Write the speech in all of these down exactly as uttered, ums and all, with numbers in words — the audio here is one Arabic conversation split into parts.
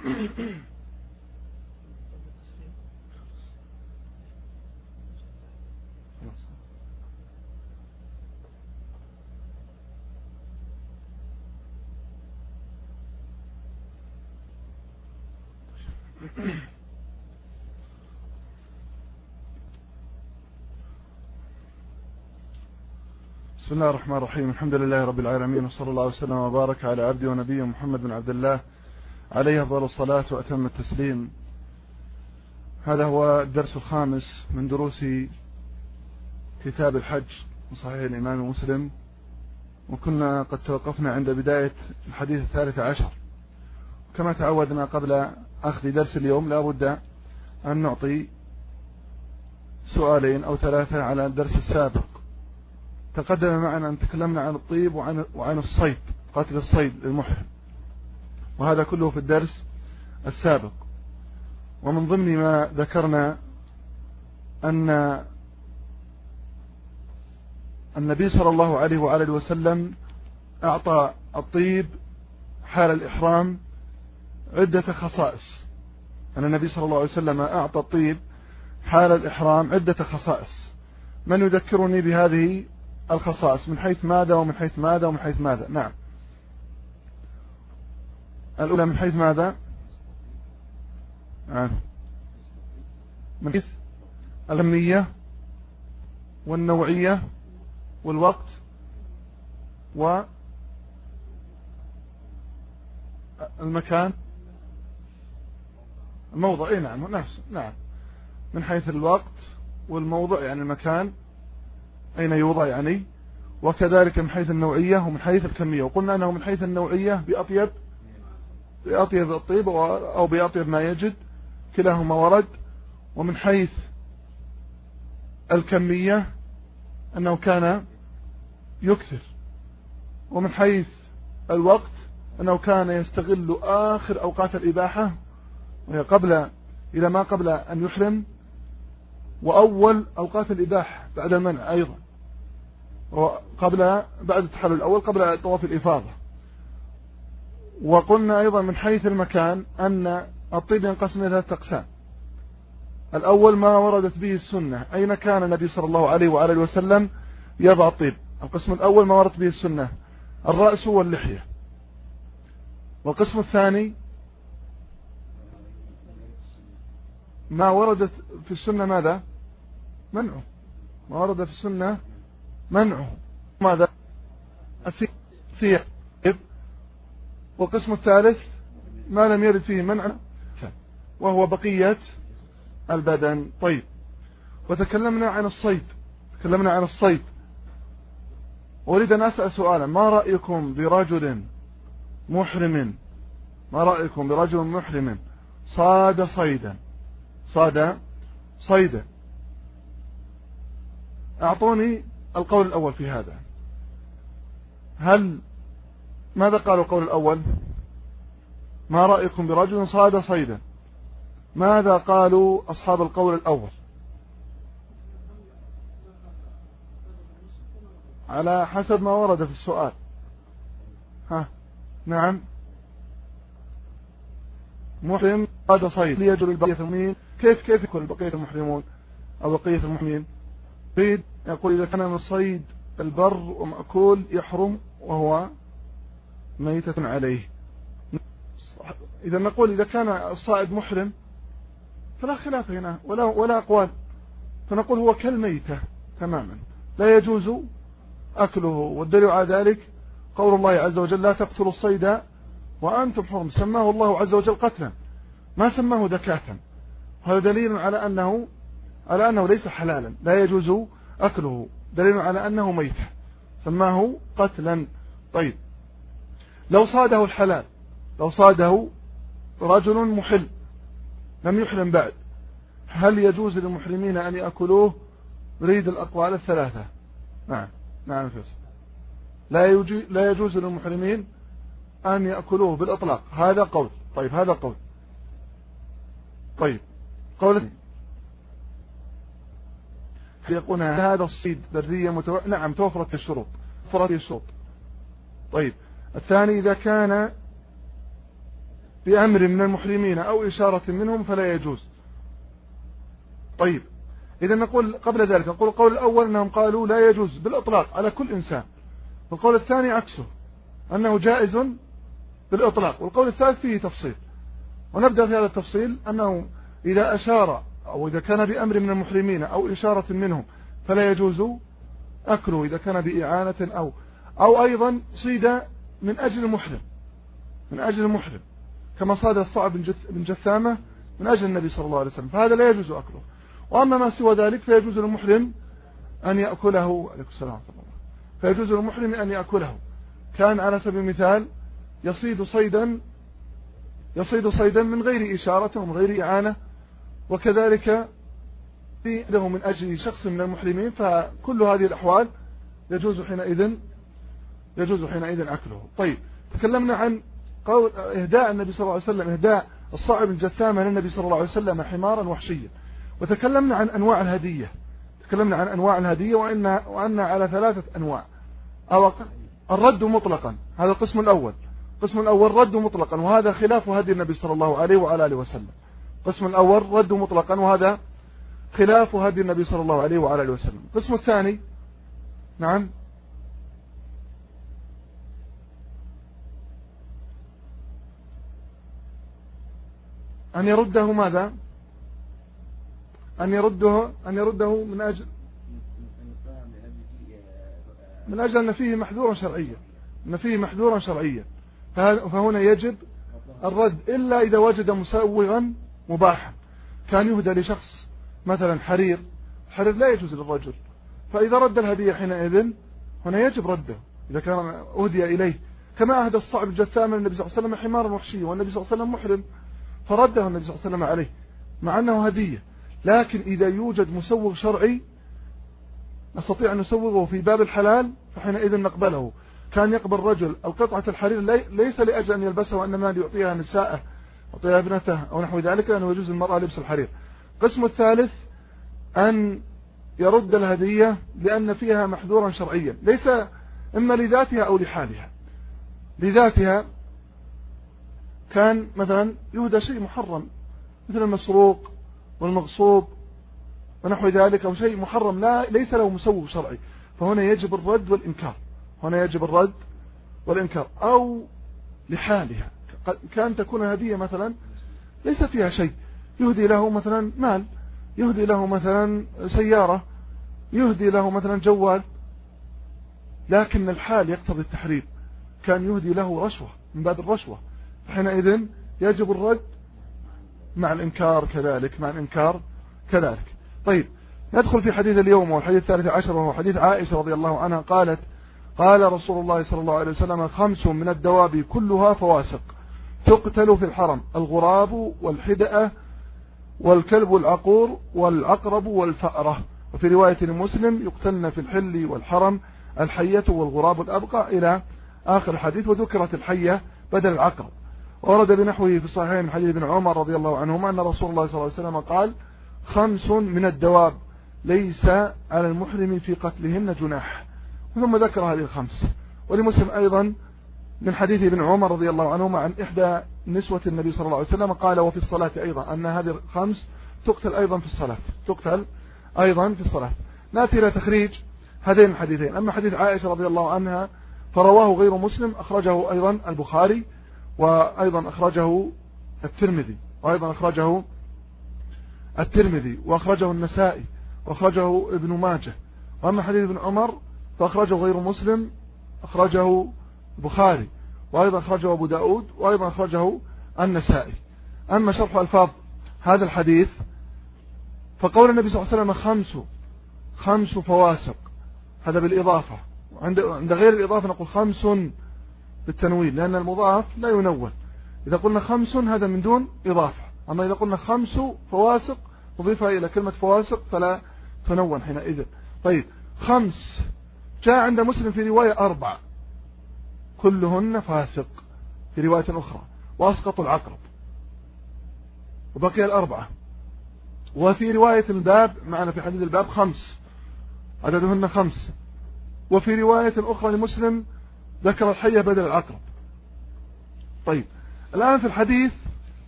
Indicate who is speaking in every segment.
Speaker 1: بسم الله الرحمن الرحيم. الحمد لله رب العالمين، وصلى الله وسلم وبارك على عبده ونبيه محمد بن عبد الله عليه أفضل الصلاة وأتم التسليم. هذا هو الدرس الخامس من دروس كتاب الحج من صحيح الإمام مسلم، وكنا قد توقفنا عند بداية الحديث الثالث عشر. كما تعودنا قبل أخذ درس اليوم لا بد أن نعطي سؤالين أو ثلاثة على الدرس السابق. تقدم معنا أن تكلمنا عن الطيب وعن, وعن الصيد، قتل الصيد للمحرم، وهذا كله في الدرس السابق. ومن ضمن ما ذكرنا أن النبي صلى الله عليه وآله وسلم أعطى الطيب حال الإحرام عدة خصائص. أن النبي صلى الله عليه وسلم أعطى الطيب حال الإحرام عدة خصائص. من يذكرني بهذه الخصائص من حيث ماذا ومن حيث ماذا ومن حيث ماذا؟ نعم، الأولى من حيث ماذا؟ نعم. من حيث الكمية والنوعية والوقت والمكان، الموضع. اي نعم، نفس نعم، من حيث الوقت والموضع يعني المكان أين يوضع يعني، وكذلك من حيث النوعية ومن حيث الكمية. وقلنا أنه من حيث النوعية بأطيب بأطيب الطيب أو بأطيب ما يجد، كلاهما ورد. ومن حيث الكمية أنه كان يكثر. ومن حيث الوقت أنه كان يستغل آخر أوقات الإباحة، وهي قبل إلى ما قبل أن يحرم، وأول أوقات الإباحة بعد المنع أيضا، وقبل بعد التحلل الأول قبل طواف الإفاضة. وقلنا أيضا من حيث المكان أن الطيب ينقسم إلى ثلاثة أقسام. الأول ما وردت به السنة، أين كان النبي صلى الله عليه وآله وسلم يضع الطيب. القسم الأول ما وردت به السنة، الرأس واللحية. والقسم الثاني ما وردت في السنة ماذا؟ منعه. ما ورد في السنة منعه. ماذا؟ الثياب. والقسم الثالث ما لم يرد فيه منع، وهو بقية البدن. طيب، وتكلمنا عن الصيد تكلمنا عن الصيد أريد أن أسأل سؤالا. ما رأيكم برجل محرم ما رأيكم برجل محرم صاد صيدا صاد صيدا أعطوني القول الأول في هذا. هل ماذا قالوا القول الأول؟ ما رأيكم برجل صاد صيدا؟ ماذا قالوا أصحاب القول الأول؟ على حسب ما ورد في السؤال. ها نعم، محرم صاد صيد ليجري البقية المحرمين. كيف كيف يكون البقية المحرمون أو بقية المحرمين؟ يريد يقول إذا كان من الصيد البر ومأكول يحرم وهو ميتة عليه. إذا نقول إذا كان الصائد محرم فلا خلاف هنا ولا ولا أقوال، فنقول هو كالميتة تماما لا يجوز أكله. والدليل على ذلك قول الله عز وجل لا تقتلوا الصيد وأنتم حرم. سماه الله عز وجل قتلا، ما سماه ذكاة. هذا دليل على أنه على أنه ليس حلالا لا يجوز أكله، دليل على أنه ميتة سماه قتلا. طيب، لو صاده الحلال، لو صاده رجل محل لم يحرم بعد، هل يجوز للمحرمين أن يأكلوه؟ نريد الأقوال الثلاثة. نعم نعم فيصل. لا يجوز لا يجوز للمحرمين أن يأكلوه بالإطلاق، هذا قول. طيب هذا قول. طيب قول يقول هذا الصيد برية متو... نعم توفرت في الشروط توفرت في الشروط. طيب الثاني إذا كان بأمر من المحرمين أو إشارة منهم فلا يجوز. طيب إذا نقول قبل ذلك نقول القول الأول أنهم قالوا لا يجوز بالإطلاق على كل إنسان، والقول الثاني عكسه أنه جائز بالإطلاق، والقول الثالث فيه تفصيل. ونبدأ في هذا التفصيل أنه إذا أشار أو إذا كان بأمر من المحرمين أو إشارة منهم فلا يجوز أكله إذا كان بإعانة أو أو أيضا صيد من أجل المحرم من أجل المحرم كما صاد الصعب بن جثامة من أجل النبي صلى الله عليه وسلم، فهذا لا يجوز أكله. وأما ما سوى ذلك فيجوز للمحرم أن يأكله. عليكم السلام. فيجوز للمحرم أن يأكله. كان على سبيل المثال يصيد صيدا يصيد صيدا من غير إشارة ومن غير إعانة، وكذلك له من أجل شخص من المحرمين، فكل هذه الأحوال يجوز حينئذ يجوز حينئذ أكله. طيب تكلمنا عن قول إهداء النبي صلى الله عليه وسلم، إهداء الصعب الجثامة للنبي صلى الله عليه وسلم حمارا وحشيا، وتكلمنا عن أنواع الهدية تكلمنا عن أنواع الهدية وأن وأن على ثلاثة أنواع. أو الرد مطلقا، هذا القسم الأول. القسم الأول رد مطلقا، وهذا خلاف هدي النبي صلى الله عليه وعلى آله وسلم. القسم الأول رد مطلقا، وهذا خلاف هدي النبي صلى الله عليه وعلى آله وسلم. القسم الثاني نعم أن يرده ماذا أن يرده أن يرده من أجل من أجل أن فيه محذورا شرعيا أن فيه محذورا شرعيا فهنا يجب الرد، إلا إذا وجد مسوغا مباحا. كان يهدى لشخص مثلا حرير، الحرير لا يجوز للرجل، فإذا رد الهدية حينئذ هنا يجب رده إذا كان أهدي إليه. كما أهدى الصعب الجثام للنبي صلى الله عليه وسلم حمارا وحشيا، والنبي صلى الله عليه وسلم محرم فرده النبي صلى الله عليه وسلم عليه مع أنه هدية. لكن إذا يوجد مسوغ شرعي نستطيع أن نسوغه في باب الحلال فحينئذ نقبله. كان يقبل رجل القطعة الحرير ليس لأجل أن يلبسها وإنما ليعطيها نساءه يعطيها ابنته أو نحو ذلك، لأنه يجوز المرأة لبس الحرير. القسم الثالث أن يرد الهدية لأن فيها محذورا شرعيا، ليس إما لذاتها أو لحالها. لذاتها كان مثلا يهدى شيء محرم مثل المسروق والمغصوب ونحو ذلك، أو شيء محرم لا ليس له مسوغ شرعي، فهنا يجب الرد والإنكار هنا يجب الرد والإنكار. أو لحالها كان تكون هدية مثلا ليس فيها شيء، يهدي له مثلا مال، يهدي له مثلا سيارة، يهدي له مثلا جوال، لكن الحال يقتضي التحريم، كان يهدي له رشوة من باب الرشوة، حينئذ يجب الرد مع الإنكار كذلك مع الإنكار كذلك. طيب ندخل في حديث اليوم، والحديث الثالث عشر وهو حديث عائشة رضي الله عنها قالت: قال رسول الله صلى الله عليه وسلم: خمس من الدواب كلها فواسق تقتل في الحرم: الغراب والحدأة والكلب العقور والعقرب والفأرة. وفي رواية لمسلم: يقتلن في الحل والحرم الحية والغراب الأبقع إلى آخر الحديث، وذكرت الحية بدل العقرب. ورد بنحوه في الصحيحين من حديث ابن عمر رضي الله عنهما أن رسول الله صلى الله عليه وسلم قال: خمس من الدواب ليس على المحرم في قتلهن جناح. ثم ذكر هذه الخمس. ولمسلم أيضا من حديث ابن عمر رضي الله عنهما عن إحدى نسوة النبي صلى الله عليه وسلم قال: وفي الصلاة أيضا، أن هذه الخمس تقتل أيضا في الصلاة تقتل أيضا في الصلاة. نأتي إلى تخريج هذين الحديثين. أما حديث عائشة رضي الله عنها فرواه غير مسلم، أخرجه أيضا البخاري، وأيضا أخرجه الترمذي وأيضا أخرجه الترمذي وأخرجه النسائي وأخرجه ابن ماجه. وأما حديث ابن عمر فأخرجه غير مسلم، أخرجه البخاري وأيضا أخرجه أبو داود وأيضا أخرجه النسائي. أما شرح ألفاظ هذا الحديث فقول النبي صلى الله عليه وسلم: خمس خمس فواسق، هذا بالإضافة. عند عند غير الإضافة نقول خمس بالتنوين، لأن المضاف لا ينون. إذا قلنا خمس هذا من دون إضافة، أما إذا قلنا خمس فواسق نضيفها إلى كلمة فواسق فلا تنون حينئذ. طيب خمس جاء عند مسلم في رواية أربع كلهن فاسق في رواية أخرى، وأسقطوا العقرب وبقي الأربعة. وفي رواية الباب معنا في حديث الباب خمس عددهن خمس. وفي رواية أخرى لمسلم ذكر الحية بدل العقرب. طيب الآن في الحديث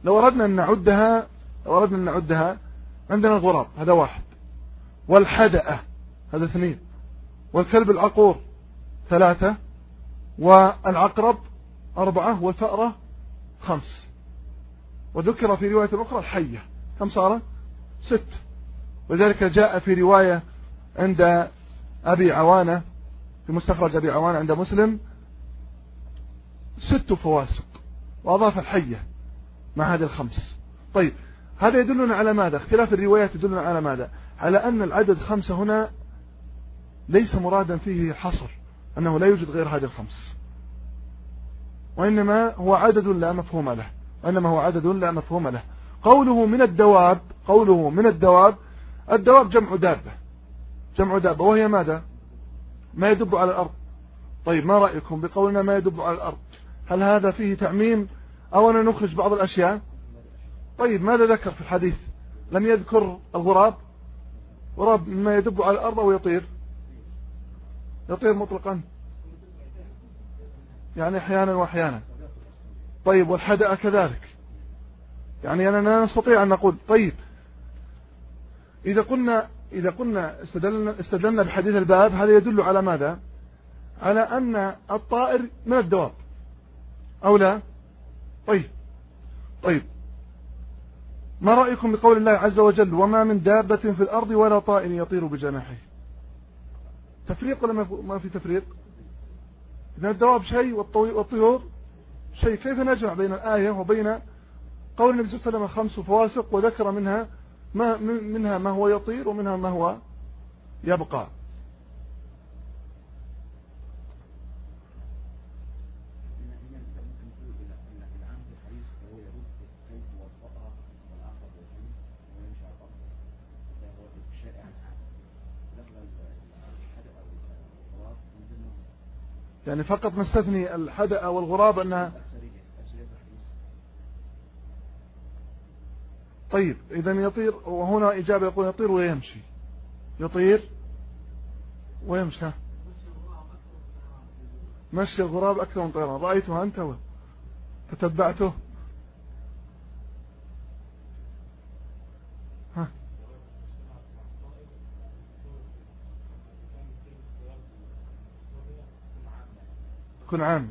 Speaker 1: لو أردنا أن نعدها لو أردنا أن نعدها عندنا الغراب هذا واحد، والحدأة هذا اثنين، والكلب العقور ثلاثة، والعقرب أربعة، والفأرة خمس، وذكر في رواية أخرى الحية كم صار؟ ست. وذلك جاء في رواية عند أبي عوانة في مستخرج أبي عوانة عند مسلم ست فواسق، وأضاف الحية مع هذه الخمس. طيب هذا يدلنا على ماذا؟ اختلاف الروايات يدلنا على ماذا؟ على أن العدد خمسة هنا ليس مرادا فيه حصر، أنه لا يوجد غير هذه الخمس، وإنما هو عدد لا مفهوم له وإنما هو عدد لا مفهوم له. قوله من الدواب قوله من الدواب الدواب جمع دابة جمع دابة وهي ماذا؟ ما يدب على الأرض. طيب ما رأيكم بقولنا ما يدب على الأرض؟ هل هذا فيه تعميم أو أن نخرج بعض الأشياء؟ طيب ماذا ذكر في الحديث؟ لم يذكر الغراب. غراب ما يدب على الأرض ويطير يطير مطلقا يعني أحيانا وأحيانا. طيب والحدأ كذلك، يعني أنا لا نستطيع أن نقول. طيب إذا قلنا إذا قلنا استدلنا, استدلنا بحديث الباب، هذا يدل على ماذا؟ على أن الطائر من الدواب أو لا؟ طيب طيب ما رأيكم بقول الله عز وجل وما من دابة في الأرض ولا طائر يطير بجناحه؟ تفريق ولا ما في تفريق؟ إذن الدواب شيء والطيور شيء، كيف نجمع بين الآية وبين قول النبي صلى الله عليه وسلم خمس فواسق وذكر منها ما منها ما هو يطير ومنها ما هو يبقى؟ يعني فقط نستثني الحدأ والغراب أنها. طيب إذن يطير، وهنا إجابة يقول يطير ويمشي يطير ويمشي. مشي الغراب أكثر من طيران، رأيته أنت تتبعته؟ ها كن عام.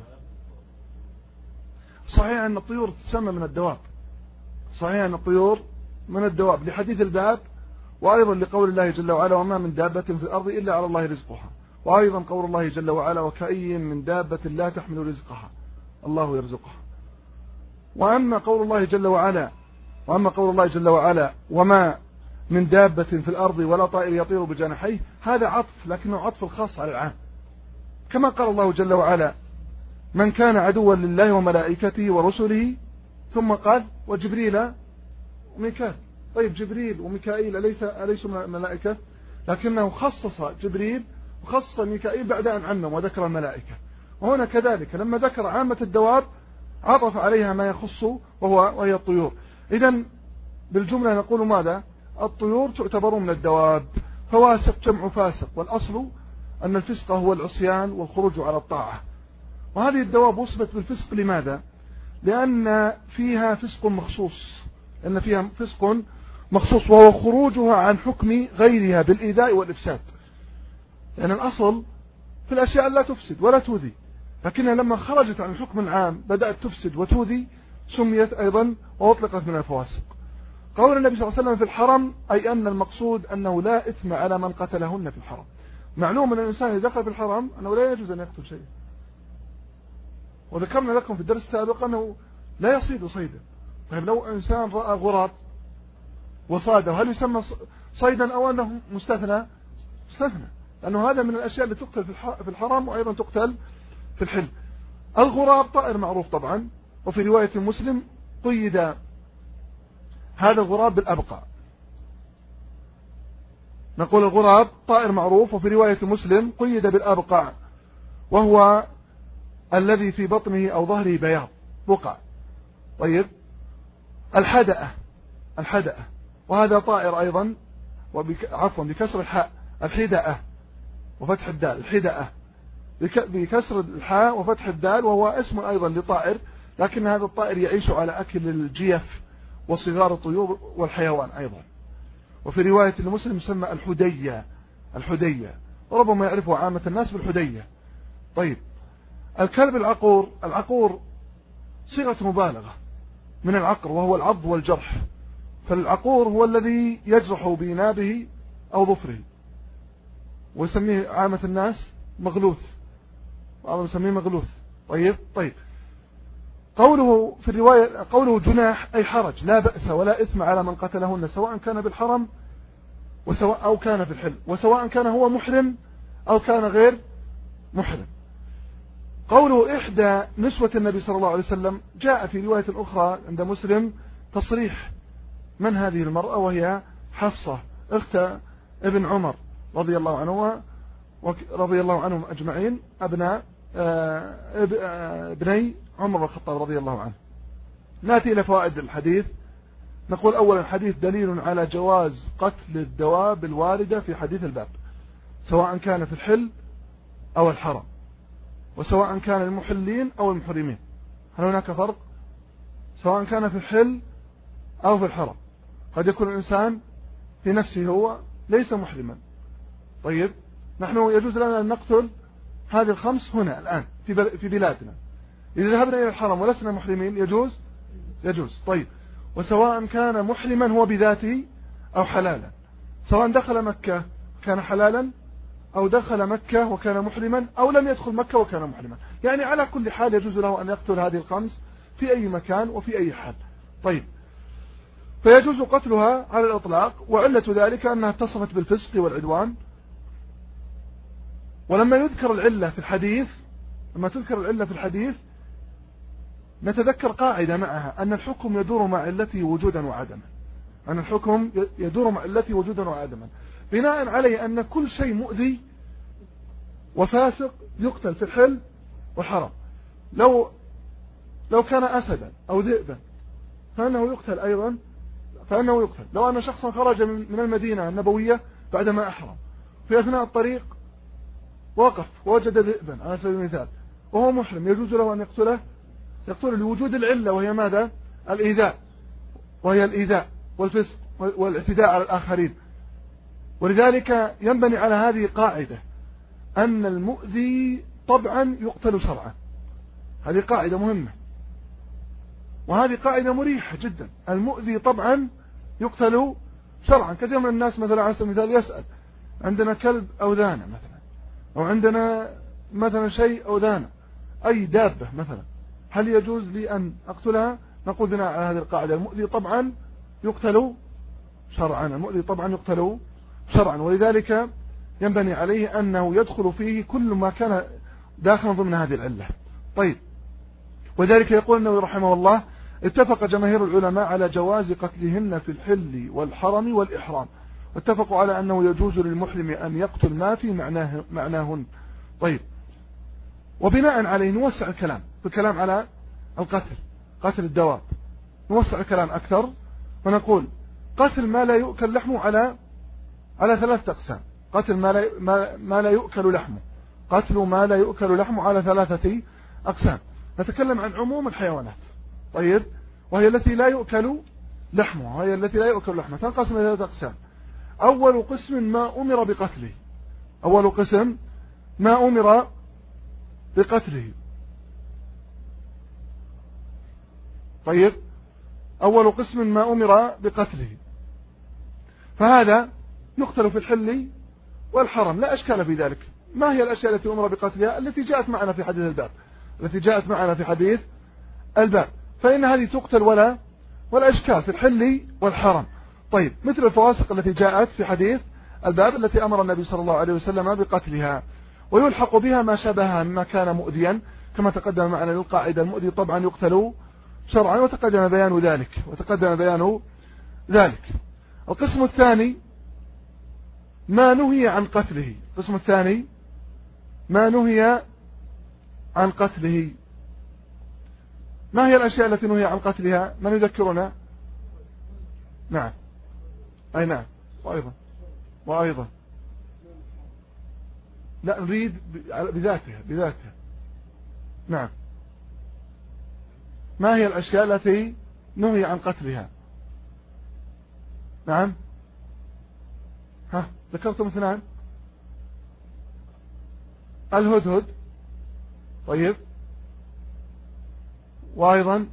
Speaker 1: صحيح أن الطيور تسمى من الدواب صحيح أن الطيور من الدواب لحديث الباب، وأيضا لقول الله جل وعلا وما من دابة في الأرض إلا على الله رزقها، وأيضا قول الله جل وعلا وكأي من دابة لا تحمل رزقها الله يرزقها. وأما قول الله جل وعلا وأما قول الله جل وعلا وما من دابة في الأرض ولا طائر يطير بجناحيه، هذا عطف لكنه عطف الخاص على العام، كما قال الله جل وعلا من كان عدوا لله وملائكته ورسله، ثم قال وجبريل وميكائيل. طيب جبريل وميكائيل أليس أليسوا من الملائكة؟ لكنه خصص جبريل وخصص ميكائيل بعد أن عمم وذكر الملائكة. وهنا كذلك لما ذكر عامة الدواب عطف عليها ما يخص وهو وهي الطيور. إذن بالجملة نقول ماذا؟ الطيور تعتبر من الدواب. فواسق جمع فاسق، والأصل أن الفسق هو العصيان والخروج على الطاعة. وهذه الدواب وصفت بالفسق لماذا؟ لأن فيها فسق مخصوص لأن فيها فسق مخصوص وهو خروجها عن حكم غيرها بالإيذاء والإفساد. لأن يعني الأصل في الأشياء لا تفسد ولا تؤذي، لكنها لما خرجت عن الحكم العام بدأت تفسد وتؤذي، سميت أيضا وأطلقت من الفواسق. قول النبي صلى الله عليه وسلم في الحرم أي أن المقصود أنه لا إثم على من قتلهن في الحرم. معلوم أن الإنسان إذا دخل في الحرم أنه لا يجوز أن يقتل شيء، وذكرنا لكم في الدرس السابق أنه لا يصيد صيدا. طيب لو إنسان رأى غراب وصاده هل يسمى صيدا أو أنه مستثنى؟ مستثنى، لأنه هذا من الأشياء اللي تقتل في الحرم وأيضا تقتل في الحل. الغراب طائر معروف طبعا، وفي رواية مسلم قيد هذا الغراب بالأبقع. نقول الغراب طائر معروف، وفي رواية مسلم قيد بالأبقع، وهو الذي في بطنه أو ظهره بياض بقع. طيب الحدأة الحدأة وهذا طائر أيضا، وبك... عفوا بكسر الحاء الحدأة وفتح الدال الحدأة بك... بكسر الحاء وفتح الدال، وهو اسم أيضا لطائر، لكن هذا الطائر يعيش على أكل الجيف وصغار الطيور والحيوان أيضا. وفي رواية لمسلم يسمى الحدية، الحدية، وربما يعرفه عامة الناس بالحدية. طيب، الكلب العقور، العقور صيغة مبالغة من العقر وهو العض والجرح، فالعقور هو الذي يجرح بإنابه أو ظفره، ويسميه عامة الناس مغلوث، وعامة يسميه مغلوث. طيب طيب قوله في الرواية قوله جناح أي حرج، لا بأس ولا إثم على من قتلهن، سواء كان بالحرم وسواء أو كان في الحل، وسواء كان هو محرم أو كان غير محرم. قوله إحدى نسوة النبي صلى الله عليه وسلم، جاء في رواية أخرى عند مسلم تصريح من هذه المرأة، وهي حفصة أخت ابن عمر رضي الله عنه رضي الله عنهم أجمعين، أبناء ابني عمر الخطاب رضي الله عنه. نأتي إلى فوائد الحديث. نقول أولا الحديث دليل على جواز قتل الدواب الواردة في حديث الباب، سواء كان في الحل أو الحرم، وسواء كان المحلين أو المحرمين. هل هناك فرق؟ سواء كان في الحل أو في الحرم. قد يكون الإنسان في نفسه هو ليس محرما. طيب، نحن يجوز لنا أن نقتل هذه الخمس هنا الآن في بلادنا. إذا ذهبنا إلى الحرم ولسنا محرمين يجوز؟ يجوز. طيب، وسواء كان محرما هو بذاته أو حلالا، سواء دخل مكة كان حلالا أو دخل مكة وكان محرما أو لم يدخل مكة وكان محرما، يعني على كل حال يجوز له أن يقتل هذه الخمس في أي مكان وفي أي حال. طيب، فيجوز قتلها على الإطلاق، وعلة ذلك أنها اتصفت بالفسق والعدوان. ولما يذكر العلة في الحديث لما تذكر العلة في الحديث نتذكر قاعدة معها، أن الحكم يدور مع علته وجودا وعدما، أن الحكم يدور مع علته وجودا وعدما، بناء عليه أن كل شيء مؤذي وفاسق يقتل في الحل والحرم. لو لو كان أسدا أو ذئبا فإنه يقتل أيضا، فإنه يقتل. لو أن شخصا خرج من المدينة النبوية بعدما أحرم، في أثناء الطريق وقف ووجد ذئبا على سبيل المثال وهو محرم، يجوز له أن يقتله، يقتل لوجود العلة، وهي ماذا؟ الإيذاء، وهي الإيذاء والفسق والاعتداء على الآخرين. ولذلك ينبني على هذه قاعدة أن المؤذي طبعا يقتل شرعا. هذه قاعدة مهمة، وهذه قاعدة مريحة جدا. المؤذي طبعا يقتل شرعا. كثير من الناس مثلا على سبيل المثال يسأل: عندنا كلب أو ذانة مثلا، أو عندنا مثلا شيء أو ذانة، أي دابة مثلا، هل يجوز لي أن أقتلها؟ نقول بناء على هذه القاعدة المؤذي طبعا يقتل شرعا، المؤذي طبعا يقتل شرعا. ولذلك ينبني عليه أنه يدخل فيه كل ما كان داخلا ضمن هذه العلة. طيب، وذلك يقول النووي رحمه الله: اتفق جماهير العلماء على جواز قتلهن في الحل والحرم والإحرام، واتفقوا على أنه يجوز للمحرم أن يقتل ما في معناه معناهن. طيب، وبناء عليه نوسع الكلام في الكلام على القتل، قتل الدواب، نوسع الكلام أكثر ونقول: قتل ما لا يؤكل لحمه على على ثلاثة أقسام. قتل ما لا ما, ما لا يؤكل لحمه قتل ما لا يؤكل لحمه على ثلاثة أقسام. نتكلم عن عموم الحيوانات، طيب، وهي التي لا يؤكل لحمه، وهي التي لا يؤكل لحمه تنقسم إلى ثلاثة أقسام. أول قسم ما أمر بقتله، أول قسم ما أمر بقتله. طيب، أول قسم ما أمر بقتله، فهذا يقتل في الحل والحرم، لا أشكال في ذلك. ما هي الأشياء التي أمر بقتلها؟ التي جاءت معنا في حديث الباب، التي جاءت معنا في حديث الباب، فإن هذه تقتل ولا ولا أشكال في الحل والحرم. طيب، مثل الفواسق التي جاءت في حديث الباب التي أمر النبي صلى الله عليه وسلم بقتلها، ويلحق بها ما شابهها مما كان مؤذيا، كما تقدم معنا للقاعدة: المؤذي طبعا يقتل شرعا، وتقدم بيان ذلك وتقدم بيان ذلك. القسم الثاني ما نهي عن قتله، القسم الثاني ما نهي عن قتله. ما هي الأشياء التي نهي عن قتلها؟ من يذكرنا؟ نعم، أي نعم، وأيضا وأيضا لا نريد بذاتها بذاتها نعم. ما هي الأشياء التي نهي عن قتلها؟ نعم، ها ذكرتم اثنان، الهدهد، طيب، وأيضا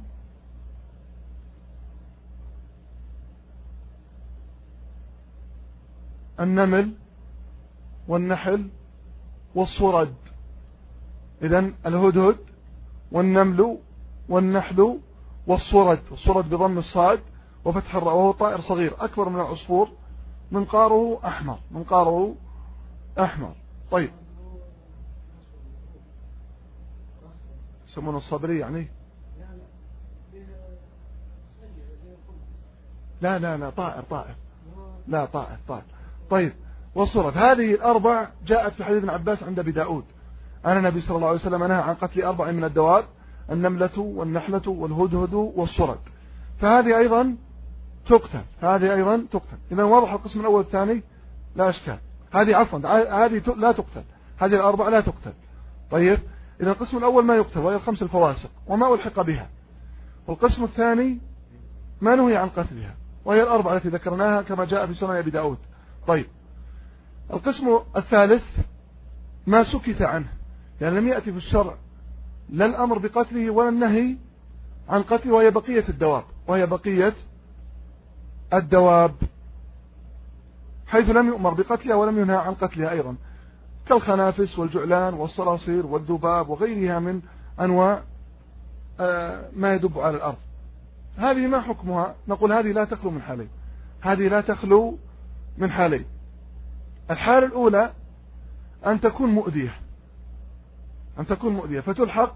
Speaker 1: النمل والنحل والصرد. إذن الهدهد والنمل والنحل والصرد، والصرد بضم الصاد وفتح الراء، وهو طائر صغير أكبر من العصفور، منقاره أحمر، منقاره أحمر. طيب، يسمونه الصبري يعني؟ لا لا لا طائر طائر لا طائر طائر. طيب، والصرد. هذه الأربع جاءت في حديث ابن عباس عند أبي داود أن النبي صلى الله عليه وسلم نهى عن قتل أربع من الدواب: النملة والنحلة والهدهد والصرد. فهذه أيضا تقتل، هذه أيضا تقتل. إذا واضح القسم الأول والثاني لا أشكال. هذه عفوا هذه لا تقتل، هذه الأربع لا تقتل. طيب، إذا القسم الأول ما يقتل وهي الخمس الفواسق وما ألحق بها، والقسم الثاني ما نهي عن قتلها وهي الأربعة التي ذكرناها كما جاء في سنن أبي داود. طيب، القسم الثالث ما سكت عنه، يعني لم يأتي في الشرع لا الأمر بقتله ولا النهي عن قتله، وهي بقية الدواب، وهي بقية الدواب حيث لم يؤمر بقتلها ولم ينهى عن قتلها أيضا، كالخنافس والجعلان والصراصير والذباب وغيرها من أنواع ما يدب على الأرض. هذه ما حكمها؟ نقول هذه لا تخلو من حالين، هذه لا تخلو من حالين. الحالة الأولى أن تكون مؤذية، أن تكون مؤذية فتلحق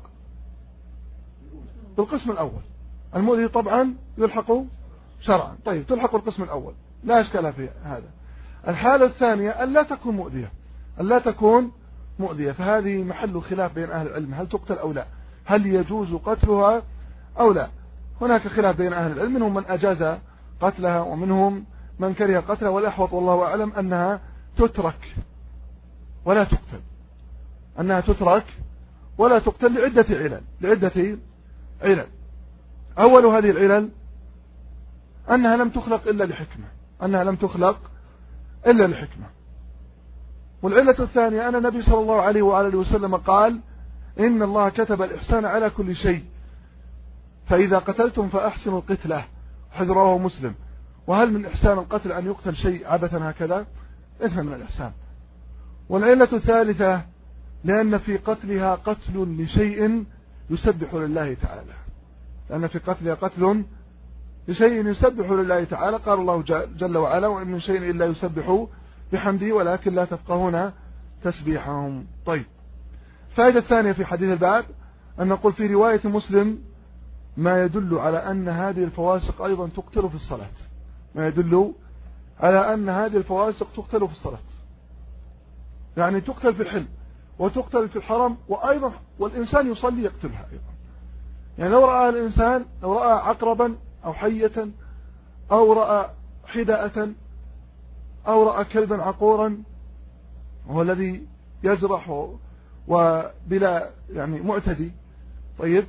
Speaker 1: بالقسم الأول. المؤذي طبعا يلحق شرعا. طيب، تلحق بالقسم الأول لا أشكال في هذا. الحالة الثانية أن لا تكون مؤذية، أن لا تكون مؤذية، فهذه محل خلاف بين أهل العلم، هل تقتل أو لا، هل يجوز قتلها أو لا. هناك خلاف بين أهل العلم، منهم من أجاز قتلها ومنهم من كره قتلها، والأحوط والله أعلم أنها تترك ولا تقتل، أنها تترك ولا تقتل لعدة علل، لعدة علل. أول هذه العلل أنها لم تخلق إلا لحكمة، أنها لم تخلق إلا لحكمة. والعلة الثانية أن النبي صلى الله عليه وآله وسلم قال: إن الله كتب الإحسان على كل شيء، فإذا قتلتم فأحسنوا القتلة، حيث رواه مسلم. وهل من إحسان القتل أن يقتل شيء عبثا هكذا؟ ليس من الإحسان. والعلة الثالثة لأن في قتلها قتل لشيء يسبح لله تعالى، لأن في قتلها قتل لشيء يسبح لله تعالى. قال الله جل وعلا: وإن من شيء إلا يسبح بحمده ولكن لا تفقهون تسبيحهم. طيب، الفائدة الثانية في حديث الباب أن نقول في رواية مسلم ما يدل على أن هذه الفواسق أيضا تقتل في الصلاة، ما يدل على أن هذه الفواسق تقتل في الصلاة، يعني تقتل في الحلم وتقتل في الحرم، وأيضا والإنسان يصلي يقتلها أيضا. يعني لو رأى الإنسان، لو رأى عقربا أو حية أو رأى حداءة أو رأى كلبا عقورا وهو الذي يجرح وبلا يعني معتدي، طيب،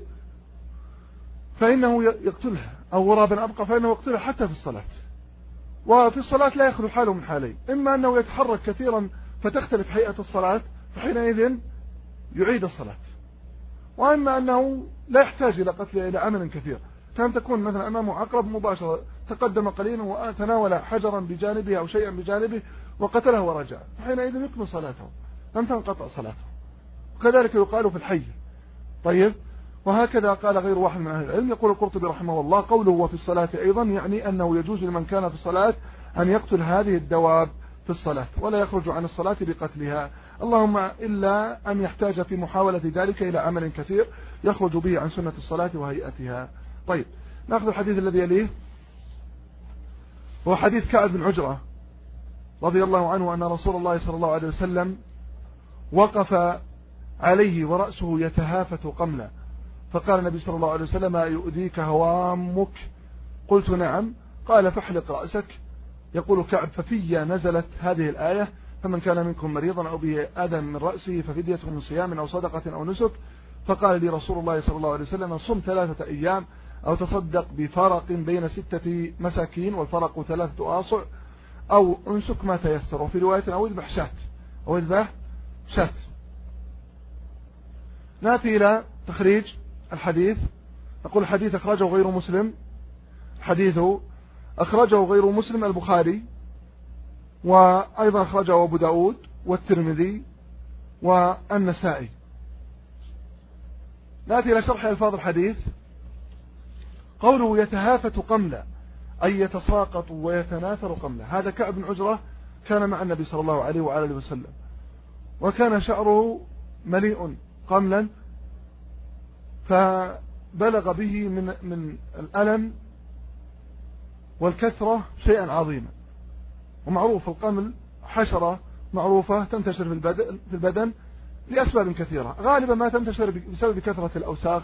Speaker 1: فإنه يقتلها، أو غرابا أبقى فإنه يقتلها حتى في الصلاة. وفي الصلاة لا يخلو حاله من حالين: إما أنه يتحرك كثيرا فتختلف هيئة الصلاة فحينئذ يعيد الصلاة، وإما أنه لا يحتاج إلى قتله إلى عمل كثير، كان تكون مثلا أمامه عقرب مباشرة تقدم قليلا وتناول حجرا بجانبه أو شيئا بجانبه وقتله ورجع، فحينئذ يكمل صلاته، لم تنقطع صلاته. وكذلك يقال في الحي. طيب، وهكذا قال غير واحد من أهل العلم. يقول القرطبي رحمه الله: قوله وفي الصلاة أيضا يعني أنه يجوز لمن كان في الصلاة أن يقتل هذه الدواب في الصلاة ولا يخرج عن الصلاة بقتلها، اللهم إلا أن يحتاج في محاولة ذلك إلى عمل كثير يخرج به عن سنة الصلاة وهيئتها. طيب، نأخذ الحديث الذي يليه، هو حديث كعب بن عجرة رضي الله عنه أن رسول الله صلى الله عليه وسلم وقف عليه ورأسه يتهافت قملا، فقال النبي صلى الله عليه وسلم: يؤذيك هوامك؟ قلت: نعم. قال: فاحلق رأسك. يقول كعب: ففي نزلت هذه الآية: فمن كان منكم مريضا أو به أذى من رأسه ففدية من صيام أو صدقة أو نسك. فقال لي رسول الله صلى الله عليه وسلم: صم ثلاثة أيام أو تصدق بفرق بين ستة مساكين والفرق ثلاثة آصع، أو انسك ما تيسر. وفي رواية أو اذبح شاة، أو اذبح شاة. نأتي إلى تخريج الحديث. نقول الحديث أخرجه غير مسلم، حديثه أخرجه غير مسلم البخاري، وأيضا أخرجه أبو داود والترمذي والنسائي. نأتي إلى شرح ألفاظ الحديث. قوله يتهافت قملا أي يتساقط ويتناثر قملا. هذا كعب بن عجرة كان مع النبي صلى الله عليه وآله وسلم، وكان شعره مليء قملا، فبلغ به من من الألم والكثرة شيئا عظيما. ومعروف القمل حشرة معروفة تنتشر في البدن, في البدن لأسباب كثيرة، غالبا ما تنتشر بسبب كثرة الأوساخ.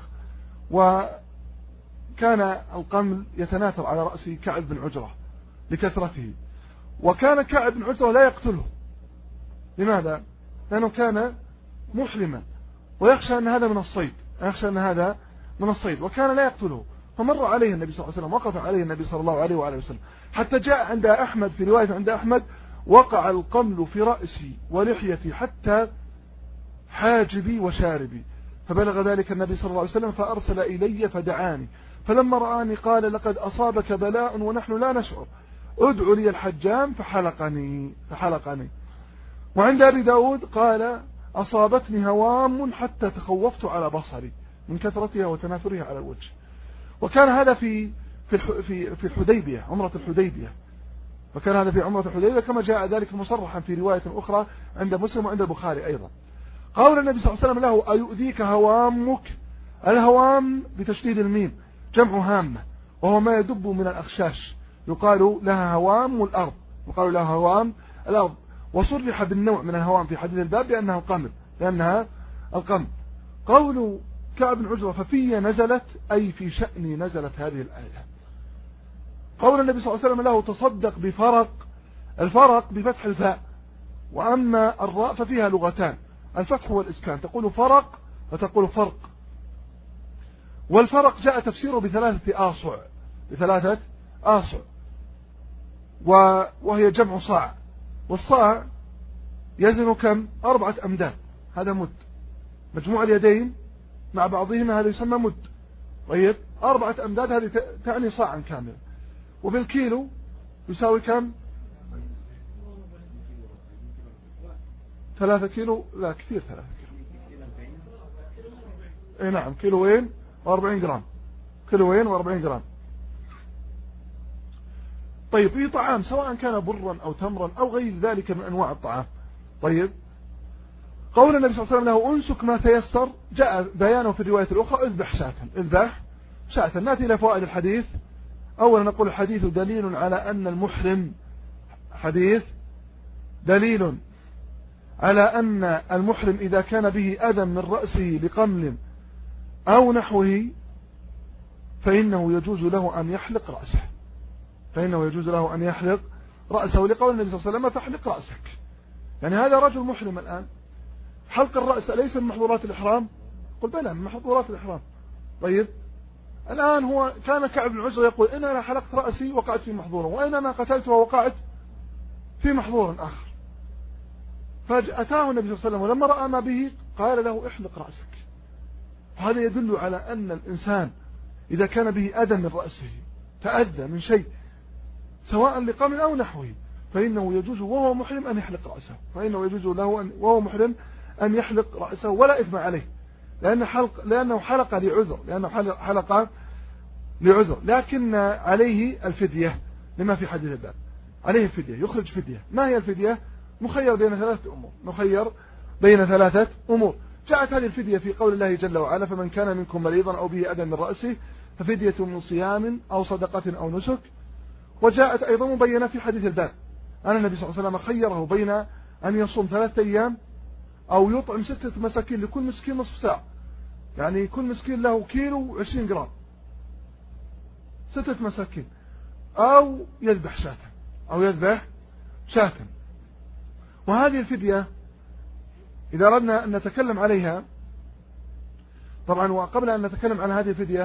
Speaker 1: وكان القمل يتناثر على رأس كعب بن عجرة لكثرته. وكان كعب بن عجرة لا يقتله. لماذا؟ لأنه كان محرما ويخشى أن هذا من الصيد، يخشى أن هذا من الصيد، وكان لا يقتله. فمر عليه النبي صلى الله عليه وسلم، وقف عليه النبي صلى الله عليه وآله وسلم، حتى جاء عند أحمد في رواية عند أحمد وقع القمل في رأسي ولحيتي حتى حاجبي وشاربي، فبلغ ذلك النبي صلى الله عليه وسلم فأرسل إلي فدعاني، فلما رآني قال لقد أصابك بلاء ونحن لا نشعر، ادعو لي الحجام فحلقني فحلقني. وعند أبي داود قال أصابتني هوام حتى تخوفت على بصري من كثرتها وتناثرها على الوجه. وكان هذا في في في في الحديبية، عمرة الحديبية، وكان هذا في عمرة الحديبية كما جاء ذلك مصرحا في رواية أخرى عند مسلم وعند البخاري أيضا. قول النبي صلى الله عليه وسلم له أيؤذيك هوامك. الهوام بتشديد الميم جمع هامة، وهو ما يدب من الأخشاش، يقال لها هوام الأرض، يقال لها هوام الأرض. وصرح بالنوع من الهوام في حديث الباب بأنها القمل، لأنها القمل. قول كعب بن عجرة ففي نزلت أي في شأني نزلت هذه الآية. قول النبي صلى الله عليه وسلم له تصدق بفرق. الفرق بفتح الفاء، وأما الراء ففيها لغتان، الفتح والإسكان، تقول فرق وتقول فرق. والفرق جاء تفسيره بثلاثة آصع، بثلاثة آصع، وهي جمع صاع، والصاع يزن كم؟ أربعة أمداد، هذا مد، مجموع اليدين مع بعضهما هذا يسمى مد. طيب أربعة أمداد هذه تعني صاعا كاملا. وبالكيلو يساوي كم؟ ثلاثة كيلو، لا كثير، ثلاثة كيلو. اي نعم، كيلوين واربعين جرام، كيلوين واربعين جرام. طيب اي طعام سواء كان برا او تمرا او غير ذلك من انواع الطعام. طيب قول النبي صلى الله عليه وسلم له انسك ما تيسر جاء بيانه في الرواية الاخرى اذبح شاة، اذبح شاة. ناتي الى فوائد الحديث. اولا نقول الحديث دليل على ان المحرم، حديث دليل على أن المحرم إذا كان به أذى من رأسه بقمل أو نحوه فإنه يجوز له أن يحلق رأسه، فإنه يجوز له أن يحلق رأسه، لقول النبي صلى الله عليه وسلم فاحلق رأسك. يعني هذا رجل محرم الآن، حلق الرأس ليس من محظورات الإحرام؟ قل بلى من محظورات الإحرام. طيب الآن هو كان كعب بن عجرة يقول إن أنا حلقت رأسي وقعت في محظور، وإن أنا قتلت ووقعت في محظور آخر. فأتاه النبي صلى الله عليه وسلم ولما رأى ما به قال له احلق رأسك. هذا يدل على أن الإنسان إذا كان به أذى من رأسه، تأذى من شيء سواء لقمل أو نحوه، فإنه يجوز وهو محرم أن يحلق رأسه، فإنه يجوز له أن وهو محرم أن يحلق رأسه ولا إثم عليه، لأن حلق لأنه حلق لعذر، لأنه حلق لعذر، لكن عليه الفدية لما في حديث الباب، عليه الفدية، يخرج فدية. ما هي الفدية؟ مخير بين ثلاثة أمور، مخير بين ثلاثة أمور. جاءت هذه الفدية في قول الله جل وعلا فمن كان منكم مريضا أو به أذى من رأسه ففدية من صيام أو صدقة أو نسك. وجاءت أيضا مبينة في حديث الباب أن النبي صلى الله عليه وسلم خيره بين أن يصوم ثلاثة أيام أو يطعم ستة مساكين، لكل مسكين نصف ساعة، يعني كل مسكين له كيلو وعشرين جرام، ستة مساكين، أو يذبح شاة، أو يذبح شاة. وهذه الفدية إذا أردنا أن نتكلم عليها، طبعا وقبل أن نتكلم عن هذه الفدية